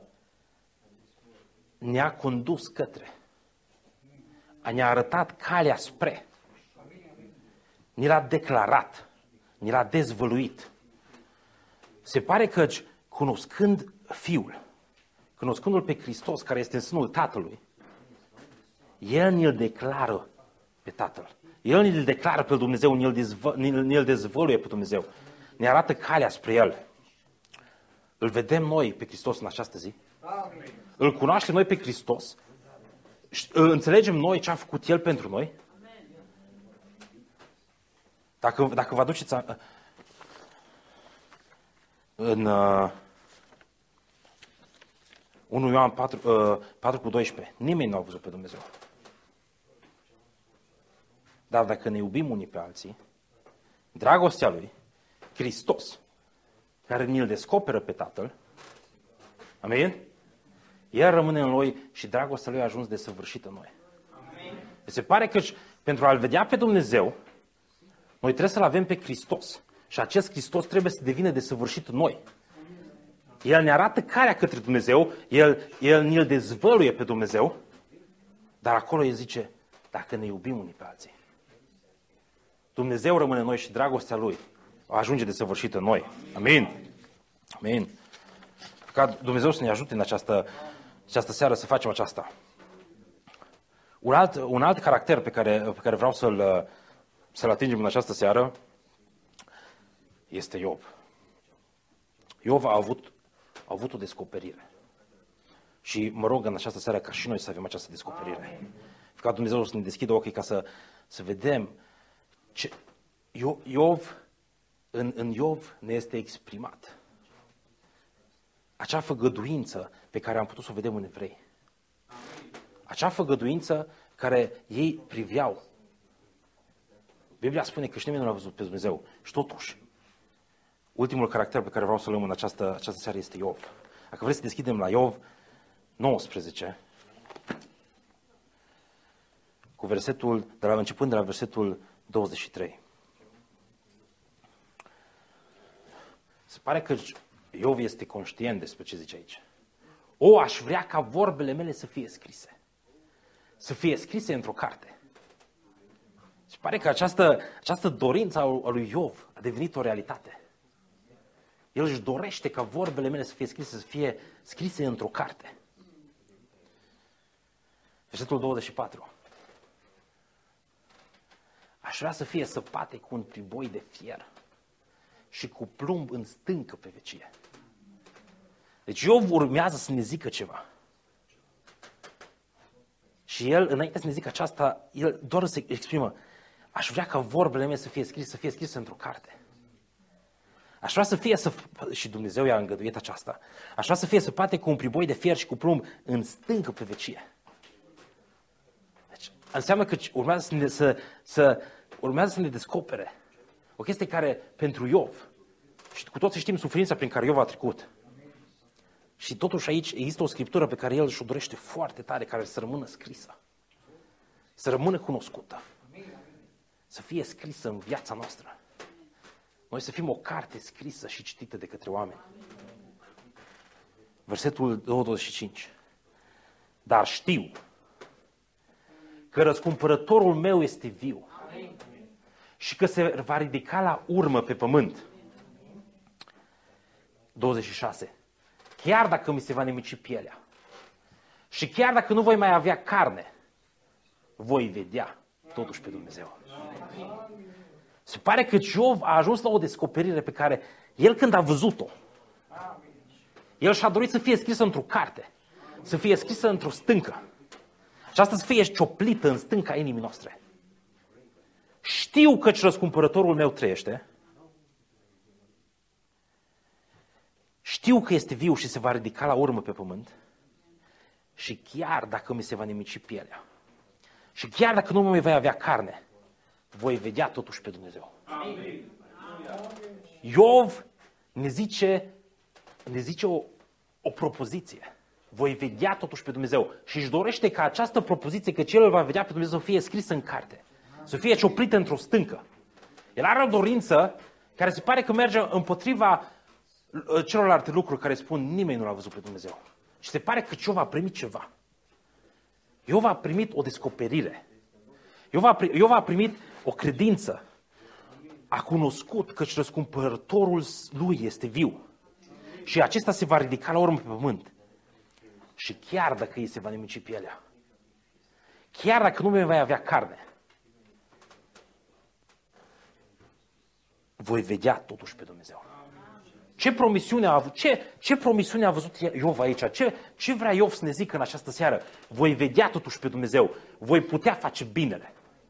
ne-a condus către, ne-a arătat calea spre, ne l-a declarat, ne l-a dezvăluit. Se pare că cunoscând Fiul, cunoscându-L pe Hristos care este în sânul Tatălui, El ne-L declară pe Tatăl. El ne-L declară pe Dumnezeu, ne-L, dezvă, ne-L dezvăluie pe Dumnezeu. Ne arată calea spre El. Îl vedem noi pe Hristos în această zi. Amin. Îl cunoaștem noi pe Hristos. Înțelegem noi ce a făcut El pentru noi. Amin. Dacă, dacă vă aduceți în uh, unu Ioan patru cu doisprezece, nimeni nu a văzut pe Dumnezeu. Dar dacă ne iubim unii pe alții, dragostea Lui, Hristos, care ne-L descoperă pe Tatăl, amin? El rămâne în noi și dragostea Lui a ajuns desăvârșită în noi. Amin. Se pare că pentru a-L vedea pe Dumnezeu, noi trebuie să-L avem pe Hristos. Și acest Hristos trebuie să devină desăvârșit în noi. El ne arată calea către Dumnezeu, El, El ne-L dezvăluie pe Dumnezeu, dar acolo El zice, dacă ne iubim unii pe alții, Dumnezeu rămâne în noi și dragostea Lui ajunge desăvârșită în noi. Amin. Amin. Ca Dumnezeu să ne ajute în această, această seară să facem aceasta. Un alt, un alt caracter pe care, pe care vreau să-l, să-l atingem în această seară este Iov. Iov a avut, a avut o descoperire. Și mă rog în această seară ca și noi să avem această descoperire. ca Dumnezeu să ne deschidă ochii ca să, să vedem ce Iov, în, în Iov ne este exprimat. Acea făgăduință pe care am putut să o vedem în Evrei. Acea făgăduință care ei priveau. Biblia spune că și nimeni nu l-a văzut pe Dumnezeu. Și totuși, ultimul caracter pe care vreau să-l luăm în această, această seară este Iov. Dacă vreți să deschidem la Iov nouăsprezece, cu versetul, de la, începând de la versetul douăzeci și trei. Se pare că Iov este conștient despre ce zice aici. O, aș vrea ca vorbele mele să fie scrise. Să fie scrise într-o carte. Se pare că această, această dorință a lui Iov a devenit o realitate. El își dorește ca vorbele mele să fie scrise, să fie scrise într-o carte. Versetul douăzeci și patru. Aș vrea să fie săpate cu un priboi de fier și cu plumb în stâncă pe vecie. Deci Iov urmează să ne zică ceva. Și el, înainte să ne zică aceasta, el doar se exprimă: aș vrea ca vorbele mele să fie scrise, să fie scrise într-o carte. Aș vrea să fie, să, și Dumnezeu i-a îngăduit aceasta, aș vrea să fie săpate cu un priboi de fier și cu plumb în stâncă pe vecie. Deci, înseamnă că urmează să ne, să, să, urmează să ne descopere o chestie care pentru Iov, și cu toții știm suferința prin care Iov a trecut, și totuși aici există o scriptură pe care el și-o dorește foarte tare, care să rămână scrisă, să rămână cunoscută, să fie scrisă în viața noastră. Noi să fim o carte scrisă și citită de către oameni. Versetul douăzeci și cinci. Dar știu că răscumpărătorul meu este viu și că se va ridica la urmă pe pământ. douăzeci și șase. Chiar dacă mi se va nimici pielea și chiar dacă nu voi mai avea carne, voi vedea totuși pe Dumnezeu. Se pare că Iov a ajuns la o descoperire pe care el, când a văzut-o, el și-a dorit să fie scrisă într-o carte, să fie scrisă într-o stâncă. Și asta să fie cioplită în stânca inimii noastre. Știu căci răscumpărătorul meu trăiește, știu că este viu și se va ridica la urmă pe pământ, și chiar dacă mi se va nimici pielea, și chiar dacă nu mai voi avea carne, voi vedea totuși pe Dumnezeu. Amin. Iov ne zice, ne zice o, o propoziție. Voi vedea totuși pe Dumnezeu. Și își dorește ca această propoziție, că cel va vedea pe Dumnezeu, să fie scrisă în carte. Să fie cioplită într-o stâncă. El are o dorință care se pare că merge împotriva celorlalte lucruri care spun nimeni nu l-a văzut pe Dumnezeu. Și se pare că Iov a primit ceva. Iov a primit o descoperire. Iov a, Iov a primit o credință. A cunoscut că răscumpărătorul lui este viu. Și acesta se va ridica la urmă pe pământ. Și chiar dacă îi se va nimici pielea, chiar dacă nu mai va avea carne, voi vedea totuși pe Dumnezeu. Ce promisiune a avut, ce, ce promisiune a văzut Iov aici? Ce, ce vrea Iov să ne zică în această seară? Voi vedea totuși pe Dumnezeu. Voi putea face binele.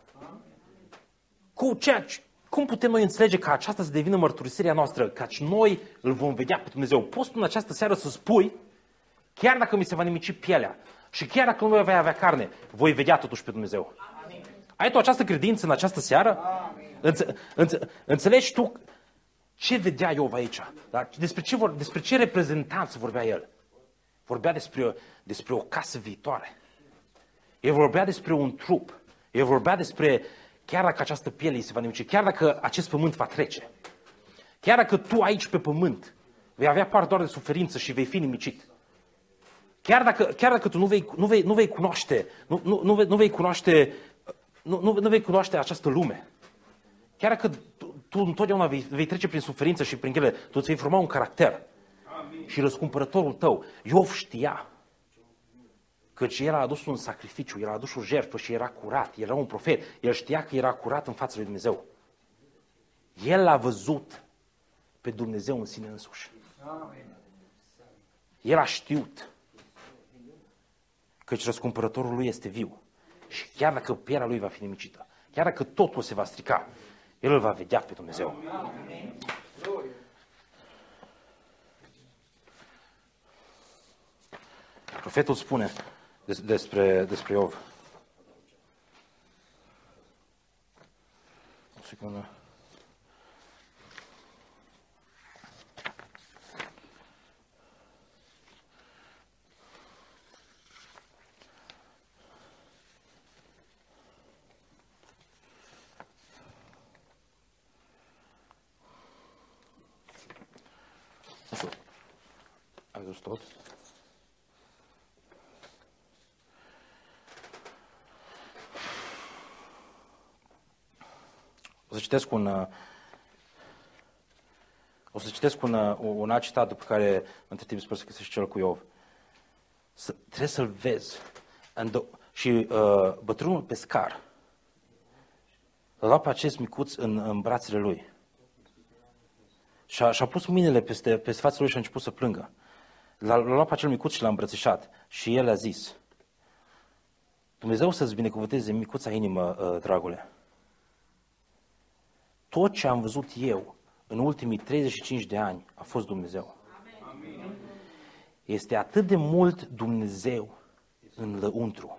Cu ce, cum putem noi înțelege că aceasta să devină mărturisirea noastră? Căci noi îl vom vedea pe Dumnezeu. Poți tu în această seară să spui, chiar dacă mi se va nimici pielea și chiar dacă nu voi avea carne, voi vedea totuși pe Dumnezeu. Amin. Ai tu această credință în această seară? Înțe, înțe, înțelegi tu ce vedea Iov aici? Dar despre ce, vor, despre ce reprezentanță vorbea el? Vorbea despre, despre o casă viitoare. El vorbea despre un trup. El vorbea despre chiar dacă această piele îi se va nimici, chiar dacă acest pământ va trece. Chiar dacă tu aici pe pământ vei avea parte doar de suferință și vei fi nimicit. Chiar dacă, chiar dacă tu nu vei, nu vei, nu vei cunoaște, nu, nu, nu, vei, nu vei cunoaște, nu, nu, nu vei cunoaște această lume. Chiar dacă tu, tu întotdeauna vei, vei trece prin suferință și prin ele, tu îți vei forma un caracter. Amin. Și răscumpărătorul tău, Iov știa, căci el a adus un sacrificiu, el a adus o jertfă și era curat, era un profet, el știa că era curat în fața lui Dumnezeu. El l-a văzut pe Dumnezeu în sine însuși. El a știut căci răscumpărătorul lui este viu Și chiar dacă pielea lui va fi nimicită, chiar dacă totul se va strica, el îl va vedea pe Dumnezeu. Profetul spune despre, despre Iov. O secundă. Ai dus tot? O să citesc un, o să citesc un, un alt citat după care între timp sper să găsești cel cu Iov. Să, trebuie să-l vezi. Și uh, bătrânul pescar l-a luat pe acest micuț în, în brațele lui. Și-a, și-a pus mâinile peste, peste fața lui și a început să plângă. L-a, l-a luat pe acel micuț și l-a îmbrățișat. Și el a zis: Dumnezeu să-ți binecuvânteze micuța inimă, uh, dragule. Tot ce am văzut eu în ultimii treizeci și cinci de ani a fost Dumnezeu. Amin. Este atât de mult Dumnezeu în lăuntru.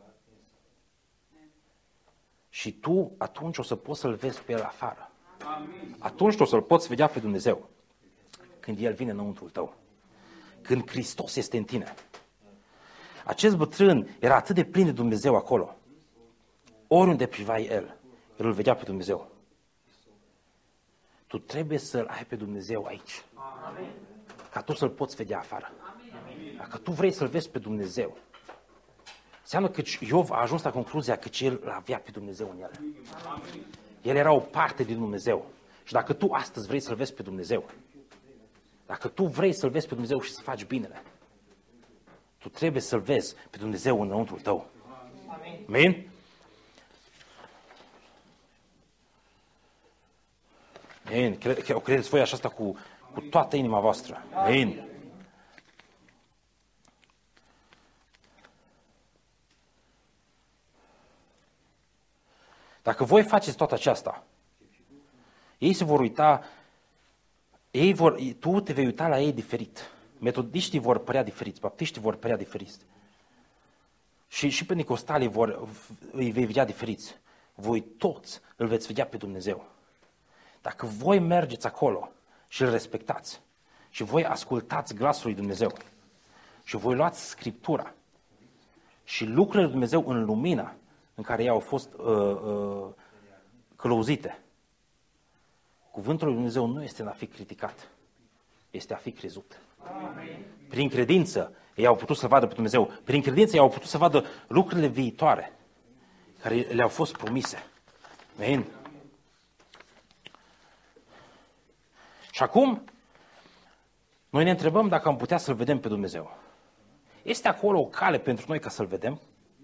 Și tu atunci o să poți să-L vezi pe El afară. Amin. Atunci o să-L poți vedea pe Dumnezeu. Când El vine înăuntrul tău. Când Hristos este în tine. Acest bătrân era atât de plin de Dumnezeu acolo. Oriunde privai El, El îl vedea pe Dumnezeu. Tu trebuie să-L ai pe Dumnezeu aici. Amin. Ca tu să-L poți vedea afară. Amin. Dacă tu vrei să-L vezi pe Dumnezeu, înseamnă că Iov a ajuns la concluzia că El l-avea pe Dumnezeu în el. Amin. El era o parte din Dumnezeu. Și dacă tu astăzi vrei să-L vezi pe Dumnezeu, dacă tu vrei să-L vezi pe Dumnezeu și să faci binele, tu trebuie să-L vezi pe Dumnezeu înăuntrul tău. Amin? Amin? Amin. O credeți voi așa asta cu, cu toată inima voastră. Amin. Dacă voi faceți toată aceasta, ei se vor uita, ei vor, tu te vei uita la ei diferit. Metodiștii vor părea diferiți, baptiștii vor părea diferiți. Și, și pe nicostalii vor, îi vei vedea diferiți. Voi toți îl veți vedea pe Dumnezeu. Dacă voi mergeți acolo și îl respectați și voi ascultați glasul lui Dumnezeu și voi luați Scriptura și lucrurile lui Dumnezeu în lumina în care ei au fost uh, uh, călăuzite, cuvântul lui Dumnezeu nu este a fi criticat, este a fi crezut. Amin. Prin credință ei au putut să vadă pe Dumnezeu, prin credință ei au putut să vadă lucrurile viitoare care le-au fost promise. Amin. Și acum, noi ne întrebăm dacă am putea să-L vedem pe Dumnezeu. Este acolo o cale pentru noi ca să-L vedem?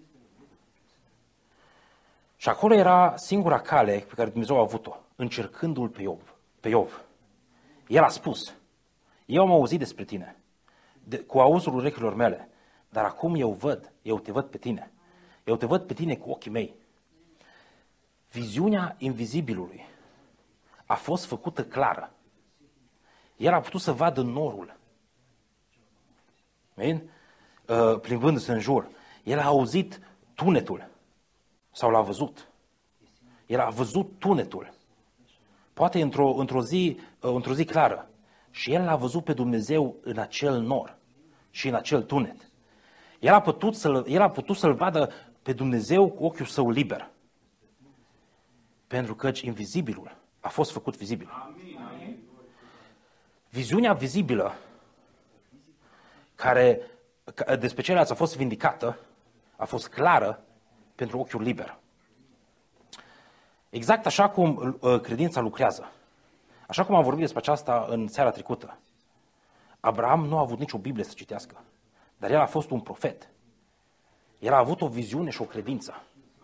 Și acolo era singura cale pe care Dumnezeu a avut-o, încercându-L pe Iov. Pe Iov. El a spus: eu am auzit despre tine, de, cu auzul urechilor mele, dar acum eu văd, eu te văd pe tine. Eu te văd pe tine cu ochii mei. Viziunea invizibilului a fost făcută clară. El a putut să vadă norul. Amin? Uh, plimbându-se în jur. El a auzit tunetul. Sau l-a văzut. El a văzut tunetul. Poate într-o, într-o, zi, uh, într-o zi clară. Și el l-a văzut pe Dumnezeu în acel nor. Și în acel tunet. El a putut să-l, el a putut să-L vadă pe Dumnezeu cu ochiul său liber. Pentru că invizibilul a fost făcut vizibil. Viziunea vizibilă, care despre ceilalți a fost vindicată, a fost clară pentru ochiul liber. Exact așa cum credința lucrează. Așa cum am vorbit despre aceasta în seara trecută. Abraham nu a avut nicio Biblie să citească, dar el a fost un profet. El a avut o viziune și o credință.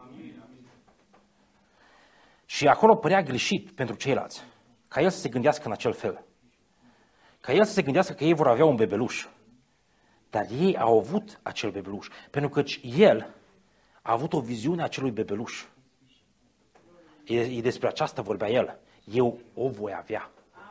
Și acolo părea greșit pentru ceilalți, ca el să se gândească în acel fel. Ca el să se gândească că ei vor avea un bebeluș. Dar ei au avut acel bebeluș. Pentru că el a avut o viziune a acelui bebeluș. E, e despre aceasta vorbea el. Eu o voi avea.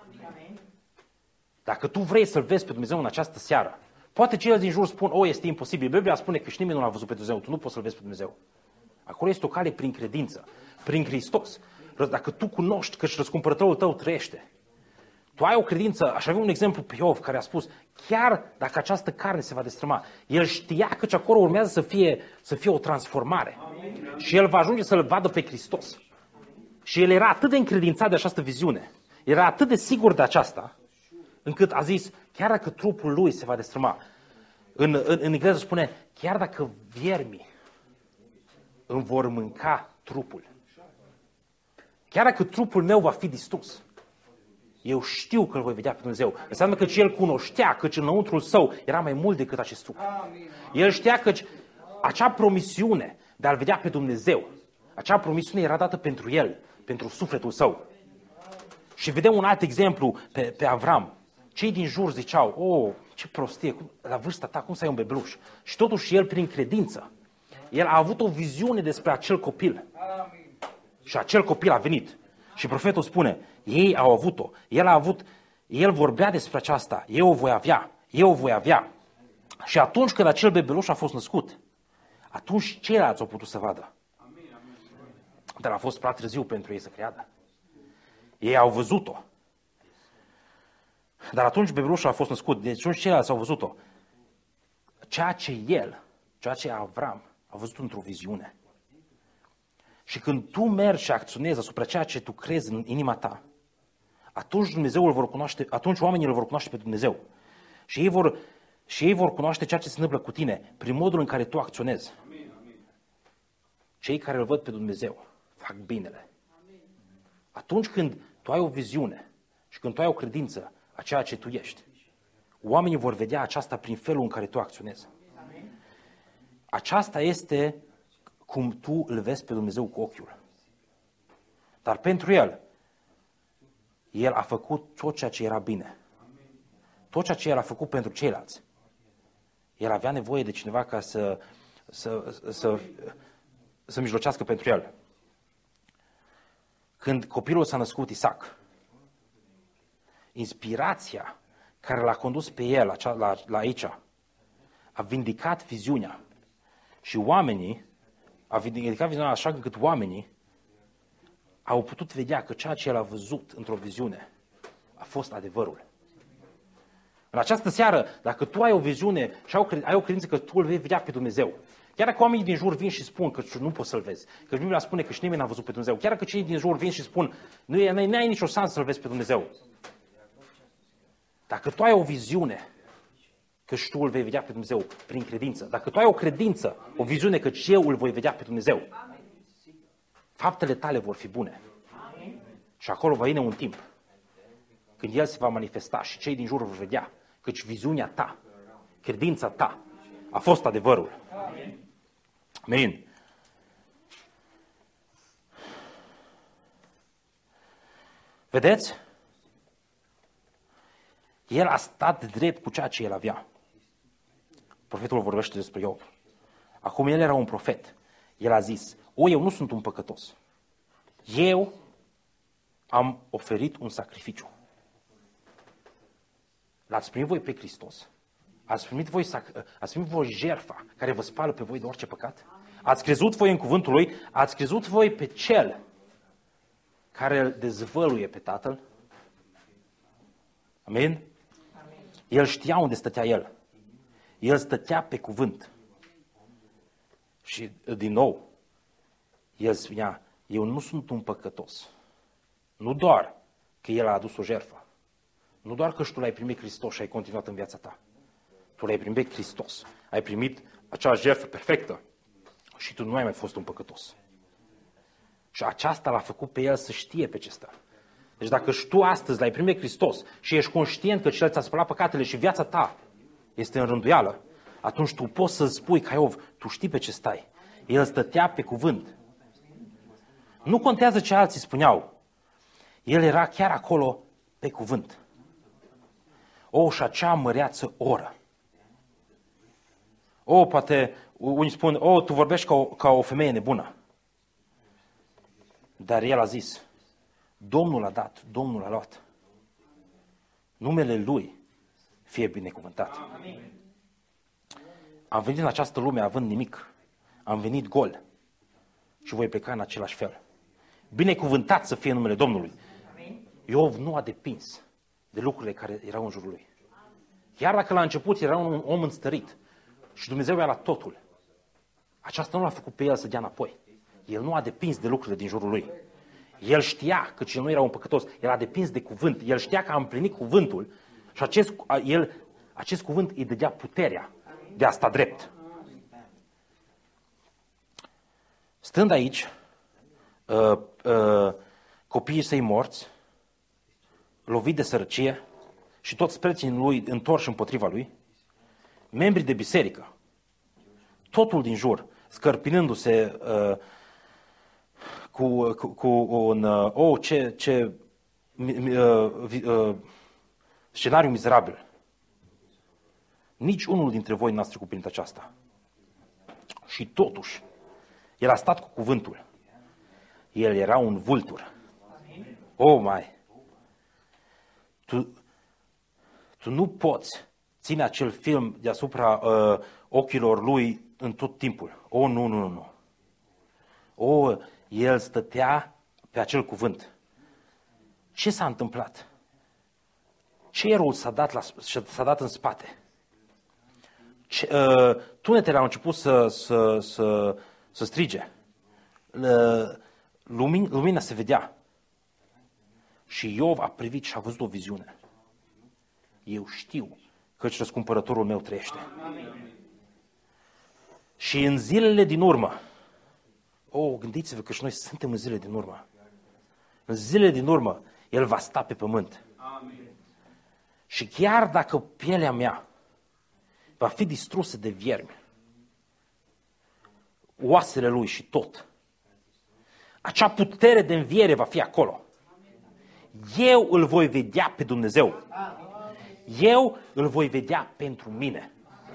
Dacă tu vrei să-L vezi pe Dumnezeu în această seară, poate ceilalți din jur spun, o, este imposibil. Biblia spune că și nimeni nu l-a văzut pe Dumnezeu, tu nu poți să-L vezi pe Dumnezeu. Acolo este o cale prin credință, prin Hristos. Dacă tu cunoști că și răscumpărătorul tău trăiește, tu ai o credință, aș avea un exemplu pe Iov care a spus, chiar dacă această carne se va destrăma, el știa că acolo urmează să fie, să fie o transformare. Amin. Și el va ajunge să-L vadă pe Hristos. Și el era atât de încredințat de această viziune, era atât de sigur de aceasta, încât a zis, chiar dacă trupul lui se va destrăma, în, în, în engleză spune, chiar dacă viermii îmi vor mânca trupul, chiar dacă trupul meu va fi distrus, eu știu că îl voi vedea pe Dumnezeu. Înseamnă că el cunoștea că înăuntrul său era mai mult decât acest trup. El știa că acea promisiune de a-L vedea pe Dumnezeu, acea promisiune era dată pentru el, pentru sufletul său. Și vedem un alt exemplu pe, pe Avram. Cei din jur ziceau, oh, ce prostie, cum, la vârsta ta, cum să ai un bebeluș? Și totuși el, prin credință, el a avut o viziune despre acel copil. Și acel copil a venit. Și profetul spune, ei au avut-o. El a avut, el vorbea despre aceasta. Eu o voi avea. Eu o voi avea. Și atunci când acel bebeluș a fost născut, atunci ceilalți au putut să vadă. Dar a fost prea târziu pentru ei să creadă. Ei au văzut-o. Dar atunci bebelușul a fost născut. Deci atunci ceilalți au văzut-o. Ceea ce el, ceea ce Avram a văzut într-o viziune. Și când tu mergi și acționezi asupra ceea ce tu crezi în inima ta, atunci Dumnezeu îl vor cunoaște, atunci oamenii îl vor cunoaște pe Dumnezeu. Și ei vor, și ei vor cunoaște ceea ce se întâmplă cu tine prin modul în care tu acționezi. Cei care îl văd pe Dumnezeu fac binele. Atunci când tu ai o viziune și când tu ai o credință a ceea ce tu ești, oamenii vor vedea aceasta prin felul în care tu acționezi. Aceasta este cum tu îl vezi pe Dumnezeu cu ochiul. Dar pentru el, el a făcut tot ceea ce era bine. Tot ceea ce el a făcut pentru ceilalți. El avea nevoie de cineva ca să, să, să, să mijlocească pentru el. Când copilul s-a născut, Isaac, inspirația care l-a condus pe el la, la, la aici a vindicat viziunea. Și oamenii, a vindicat viziunea așa încât oamenii au putut vedea că ceea ce el a văzut într-o viziune a fost adevărul. În această seară, dacă tu ai o viziune și ai o credință că tu îl vei vedea pe Dumnezeu, chiar dacă oamenii din jur vin și spun că nu poți să-L vezi, că Biblia spune că și nimeni n-a văzut pe Dumnezeu, chiar dacă cei din jur vin și spun nu ai nicio șansă să-L vezi pe Dumnezeu, dacă tu ai o viziune că și tu îl vei vedea pe Dumnezeu prin credință, dacă tu ai o credință, o viziune că și eu îl voi vedea pe Dumnezeu, faptele tale vor fi bune. Și acolo va veni un timp când El se va manifesta și cei din jur vor vedea căci viziunea ta, credința ta a fost adevărul. Amin. Vedeți? El a stat drept cu ceea ce el avea. Profetul vorbește despre Iov. Acum el era un profet. El a zis, o, eu nu sunt un păcătos. Eu am oferit un sacrificiu. L-ați primit voi pe Hristos? Ați primit voi, ați primit voi jertfa care vă spală pe voi de orice păcat? Ați crezut voi în cuvântul Lui? Ați crezut voi pe Cel care îl dezvăluie pe Tatăl? Amin? El știa unde stătea El. El stătea pe cuvânt. Și din nou, El spunea, eu nu sunt un păcătos. Nu doar că El a adus o jertfă. Nu doar că și tu l-ai primit Hristos și ai continuat în viața ta. Tu l-ai primit Hristos. Ai primit acea jertfă perfectă. Și tu nu ai mai fost un păcătos. Și aceasta l-a făcut pe El să știe pe ce stă. Deci dacă și tu astăzi l-ai primit Hristos și ești conștient că Cel ți-a spălat păcatele și viața ta este în rânduială, atunci tu poți să spui ca Iov, tu știi pe ce stai. El stătea pe cuvânt. Nu contează ce alții spuneau. El era chiar acolo pe cuvânt. O, și acea măreață oră. O, poate unii spun, oh, tu vorbești ca o, ca o femeie nebună. Dar el a zis, Domnul a dat, Domnul a luat. Numele Lui fie binecuvântat. Am venit în această lume având nimic. Am venit gol. Și voi pleca în același fel. Binecuvântat să fie numele Domnului. Iov nu a depins de lucrurile care erau în jurul lui. Chiar dacă la început era un om înstărit și Dumnezeu i-a luat totul, aceasta nu l-a făcut pe el să dea înapoi. El nu a depins de lucrurile din jurul lui. El știa că el nu era un păcătos, el a depins de cuvânt. El știa că a împlinit cuvântul și acest, el, acest cuvânt îi dădea puterea de a sta drept. Stând aici, uh, uh, copiii săi morți, lovit de sărăcie și toți prietenii lui întorși împotriva lui, membrii de biserică, totul din jur, scărpinându-se uh, cu, cu, cu un, uh, oh, ce, ce uh, uh, scenariu mizerabil. Nici unul dintre voi n-ați trecut prin aceasta. Și totuși, el a stat cu cuvântul. El era un vultur. Oh, mai! Tu, tu nu poți ține acel film deasupra uh, ochilor lui în tot timpul. Oh, nu, nu, nu. Oh, el stătea pe acel cuvânt. Ce s-a întâmplat? Cerul s-a dat, la, s-a dat în spate. Ce, uh, tunetele au început să, să, să, să strige. Uh, lumin, lumina se vedea. Și Iov a privit și a văzut o viziune. Eu știu căci răscumpărătorul meu trăiește. Amin. Și în zilele din urmă, oh, gândiți-vă că și noi suntem în zilele din urmă. În zilele din urmă, El va sta pe pământ. Amin. Și chiar dacă pielea mea va fi distrusă de viermi, oasele Lui și tot, acea putere de înviere va fi acolo. Eu îl voi vedea pe Dumnezeu. Eu îl voi vedea pentru mine.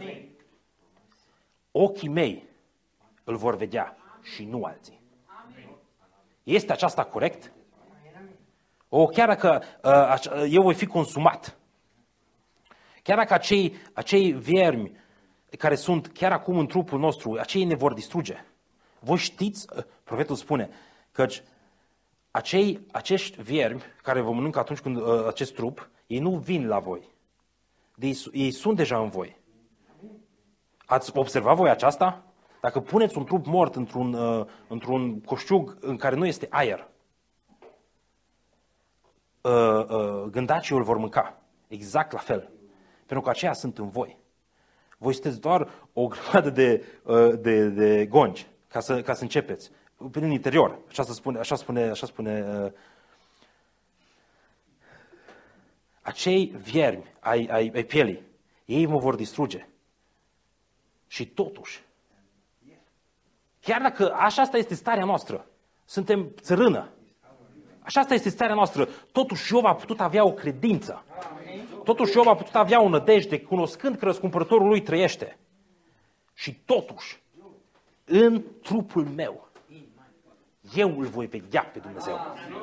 Ochii mei îl vor vedea și nu alții. Este aceasta corect? O, chiar dacă uh, eu voi fi consumat, chiar dacă acei, acei viermi care sunt chiar acum în trupul nostru, acei ne vor distruge. Voi știți, profetul spune, căci acei, acești viermi care vă mănâncă atunci când uh, acest trup, ei nu vin la voi. Ei, ei sunt deja în voi. Ați observat voi aceasta? Dacă puneți un trup mort într-un, uh, într-un coșciug în care nu este aer, uh, uh, gândacii îl vor mânca. Exact la fel. Pentru că aceia sunt în voi. Voi sunteți doar o grămadă de, uh, de, de gongi ca să, ca să începeți. Prin interior. Așa spune, așa spune, așa spune uh, acei viermi ai, ai, ai pielii, ei mă vor distruge. Și totuși, chiar dacă așa asta este starea noastră, suntem țărână, așa asta este starea noastră, totuși Iov a putut avea o credință. Totuși Iov a putut avea o nădejde, cunoscând că răscumpărătorul lui trăiește. Și totuși, în trupul meu, eu îl voi vedea pe Dumnezeu.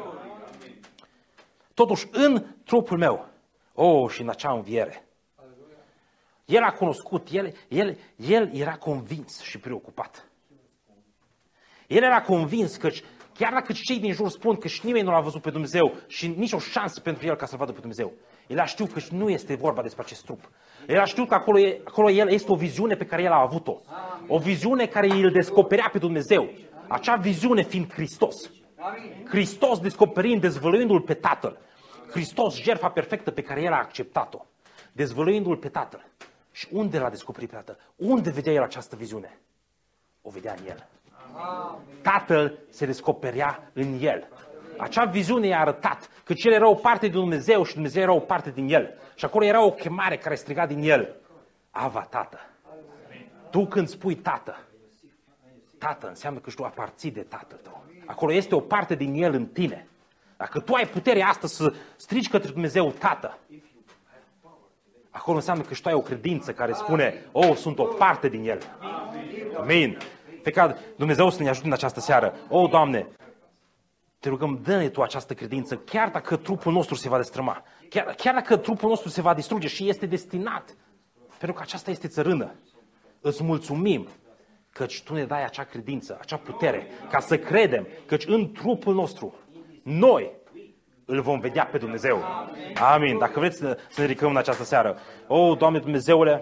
Totuși, în trupul meu, oh, și în acea înviere, el a cunoscut, el, el, el era convins și preocupat. El era convins că chiar dacă cei din jur spun că și nimeni nu l-a văzut pe Dumnezeu și nicio șansă pentru el ca să-l vadă pe Dumnezeu, el a știut că nu este vorba despre acest trup. El a știut că acolo, acolo el este o viziune pe care el a avut-o. O viziune care îl descoperea pe Dumnezeu. Acea viziune fiind Hristos. Hristos descoperind, dezvăluindu-L pe Tatăl. Hristos, jertfa perfectă pe care El a acceptat-o. Dezvăluindu-L pe Tatăl. Și unde l-a descoperit pe Tatăl? Unde vedea El această viziune? O vedea în El. Tatăl se descoperea în El. Acea viziune i-a arătat că El era o parte din Dumnezeu și Dumnezeu era o parte din El. Și acolo era o chemare care striga din El. Ava, Tată. Tu când spui Tată, Tată înseamnă că tu aparții de Tatăl tău. Acolo este o parte din El în tine. Dacă tu ai puterea asta să strigi către Dumnezeu Tată, acolo înseamnă că tu ai o credință care spune, oh, sunt o parte din El. Amin. Pe ca Dumnezeu să ne ajute în această seară. O, Doamne, te rugăm, dă-ne Tu această credință, chiar dacă trupul nostru se va destrăma, chiar, chiar dacă trupul nostru se va distruge și este destinat, pentru că aceasta este țărână. Îți mulțumim căci Tu ne dai acea credință, acea putere, ca să credem căci în trupul nostru, noi îl vom vedea pe Dumnezeu. Amin. Dacă vreți să, să ne ridicăm în această seară. O, Doamne Dumnezeule,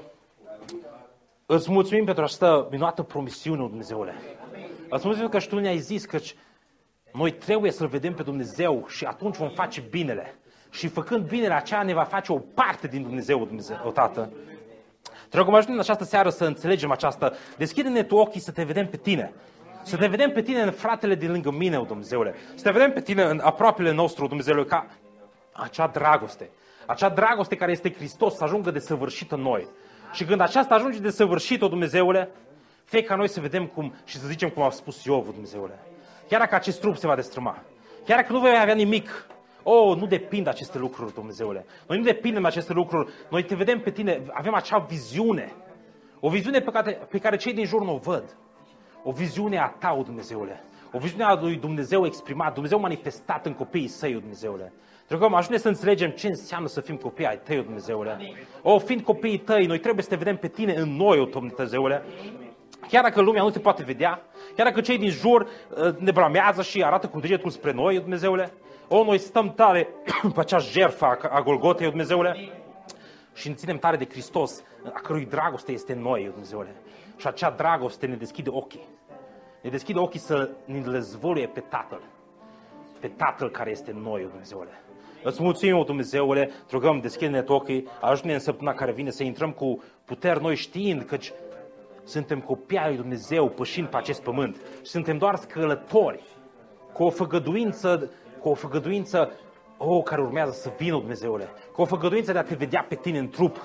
îți mulțumim pentru această minunată promisiune, Dumnezeule. Îți mulțumim că și Tu ne-ai zis că noi trebuie să-L vedem pe Dumnezeu și atunci vom face binele. Și făcând binele, aceea ne va face o parte din Dumnezeu, Dumnezeu, o Tată. Te rog, mă ajut în această seară să înțelegem aceasta. Deschide-ne Tu ochii să Te vedem pe Tine. Să Te vedem pe Tine în fratele din lângă mine, Dumnezeule. Să Te vedem pe Tine în aproapele nostru, Dumnezeule, ca acea dragoste. Acea dragoste care este Hristos să ajungă desăvârșită în noi. Și când aceasta ajunge desăvârșită, Dumnezeule, fie ca noi să vedem cum și să zicem cum a spus Iov, Dumnezeule. Chiar dacă acest trup se va destrăma, chiar dacă nu vei avea nimic, oh, nu depind aceste lucruri, Dumnezeule. Noi nu depindem de aceste lucruri. Noi Te vedem pe Tine, avem acea viziune. O viziune pe care, pe care cei din jur nu o văd. O viziune a Ta, Dumnezeule. O viziune a lui Dumnezeu exprimat, Dumnezeu manifestat în copiii Săi, Dumnezeule. Te rugăm, ajunge să înțelegem ce înseamnă să fim copii ai Tăi, Dumnezeule. O, fiind copiii Tăi, noi trebuie să Te vedem pe Tine în noi, Dumnezeule. Chiar dacă lumea nu Te poate vedea, chiar dacă cei din jur ne blamează și arată cu degetul spre noi, Dumnezeule. O, noi stăm tare pe acea jertfă a Golgotei, Dumnezeule, și ne ținem tare de Hristos, a cărui dragoste este în noi, Dumnezeule. Și acea dragoste ne deschide ochii. Ne deschide ochii să ne dezvăluie pe Tatăl. Pe Tatăl care este în noi, Dumnezeule. Îți mulțumim, Dumnezeule, te rugăm, deschide-ne ochii, ajută-ne în săptămâna care vine să intrăm cu puteri noi, știind căci suntem copii ai lui Dumnezeu pășind pe acest pământ. Și suntem doar scălători, cu o făgăduință, cu o făgăduință, oh, care urmează să vină, Dumnezeule. Cu o făgăduință de a Te vedea pe Tine în trup.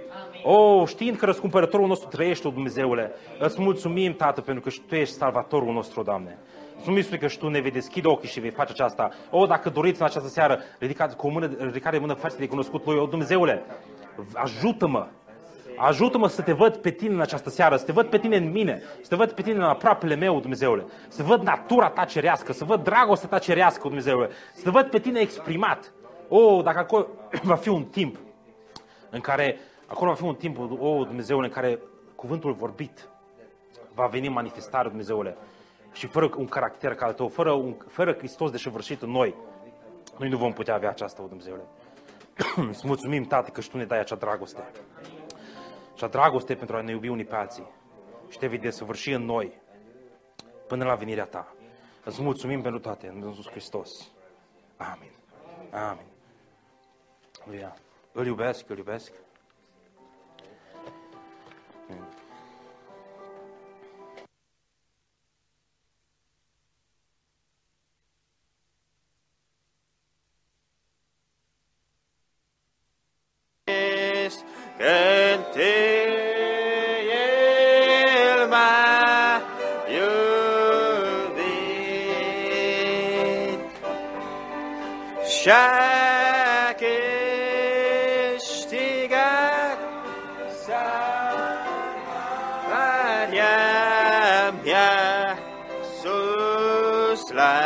Oh, știind că răscumpărătorul nostru trăiește, Dumnezeule, îți mulțumim, Tată, pentru că și Tu ești salvatorul nostru, Doamne. Îți mulțumim că și Tu ne vei deschide ochii și vei face aceasta. Oh, dacă doriți în această seară, ridicați cu o mână, ridicare de mână, faceți de cunoscut Lui. Oh, Dumnezeule, ajută-mă! Ajută-mă să Te văd pe Tine în această seară, să Te văd pe Tine în mine, să Te văd pe Tine în aproapele meu, Dumnezeule, să văd natura Ta cerească, să văd dragostea Ta cerească, Dumnezeule, să Te văd pe Tine exprimat. Oh, dacă acolo va fi un timp în care, acolo va fi un timp, oh, Dumnezeule, în care cuvântul vorbit va veni manifestare, Dumnezeule, și fără un caracter ca al Tău, fără, un, fără Hristos desăvârșit în noi, noi nu vom putea avea aceasta, oh, Dumnezeule. Îți mulțumim, Tată, că și Tu ne dai acea dragoste. Și dragoste pentru a ne iubi unii pe alții. Și Te vei desăvârși în noi până la venirea Ta. Îți mulțumim pentru toate în Iisus Hristos. Amin. Amin. Aleluia. Îl iubesc, îl iubesc. Amin. Când El m-a iubit și-a câștigat salvarea mea sus la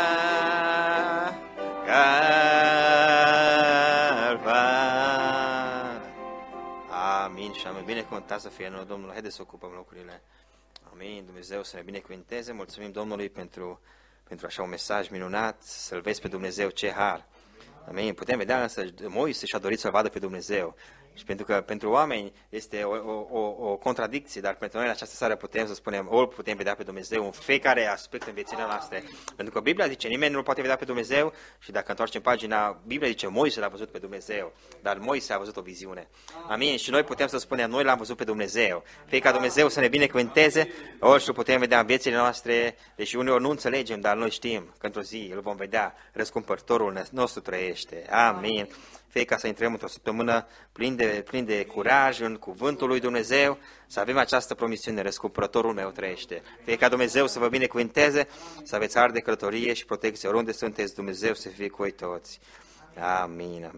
și am binecuvântat să fie noi, Domnul. Haideți să ocupăm locurile. Amin. Dumnezeu să ne binecuvânteze. Mulțumim Domnului pentru, pentru așa un mesaj minunat. Să-L vezi pe Dumnezeu, ce har. Amin. Putem vedea însă, Moise și-a dorit să-L vadă pe Dumnezeu. Și pentru că pentru oameni este o, o, o contradicție, dar pentru noi în această seară putem să spunem, ori putem vedea pe Dumnezeu în fiecare aspect în viețile noastre. Pentru că Biblia zice, nimeni nu poate vedea pe Dumnezeu și dacă întoarcem pagina, Biblia zice, Moise l-a văzut pe Dumnezeu, dar Moise a văzut o viziune. Amin. Și noi putem să spunem, noi l-am văzut pe Dumnezeu. Fie ca Dumnezeu să ne binecuvânteze, ori și putem vedea în viețile noastre, deși uneori nu înțelegem, dar noi știm că într-o zi îl vom vedea, răscumpărătorul nostru trăiește. Amin. Fie ca să intrăm într-o săptămână plin de, plin de curaj în cuvântul lui Dumnezeu, să avem această promisiune, răscumpărătorul meu trăiește. Fie ca Dumnezeu să vă binecuvânteze, să aveți har de călătorie și protecție oriunde sunteți, Dumnezeu să fie cu voi toți. Amin, amin.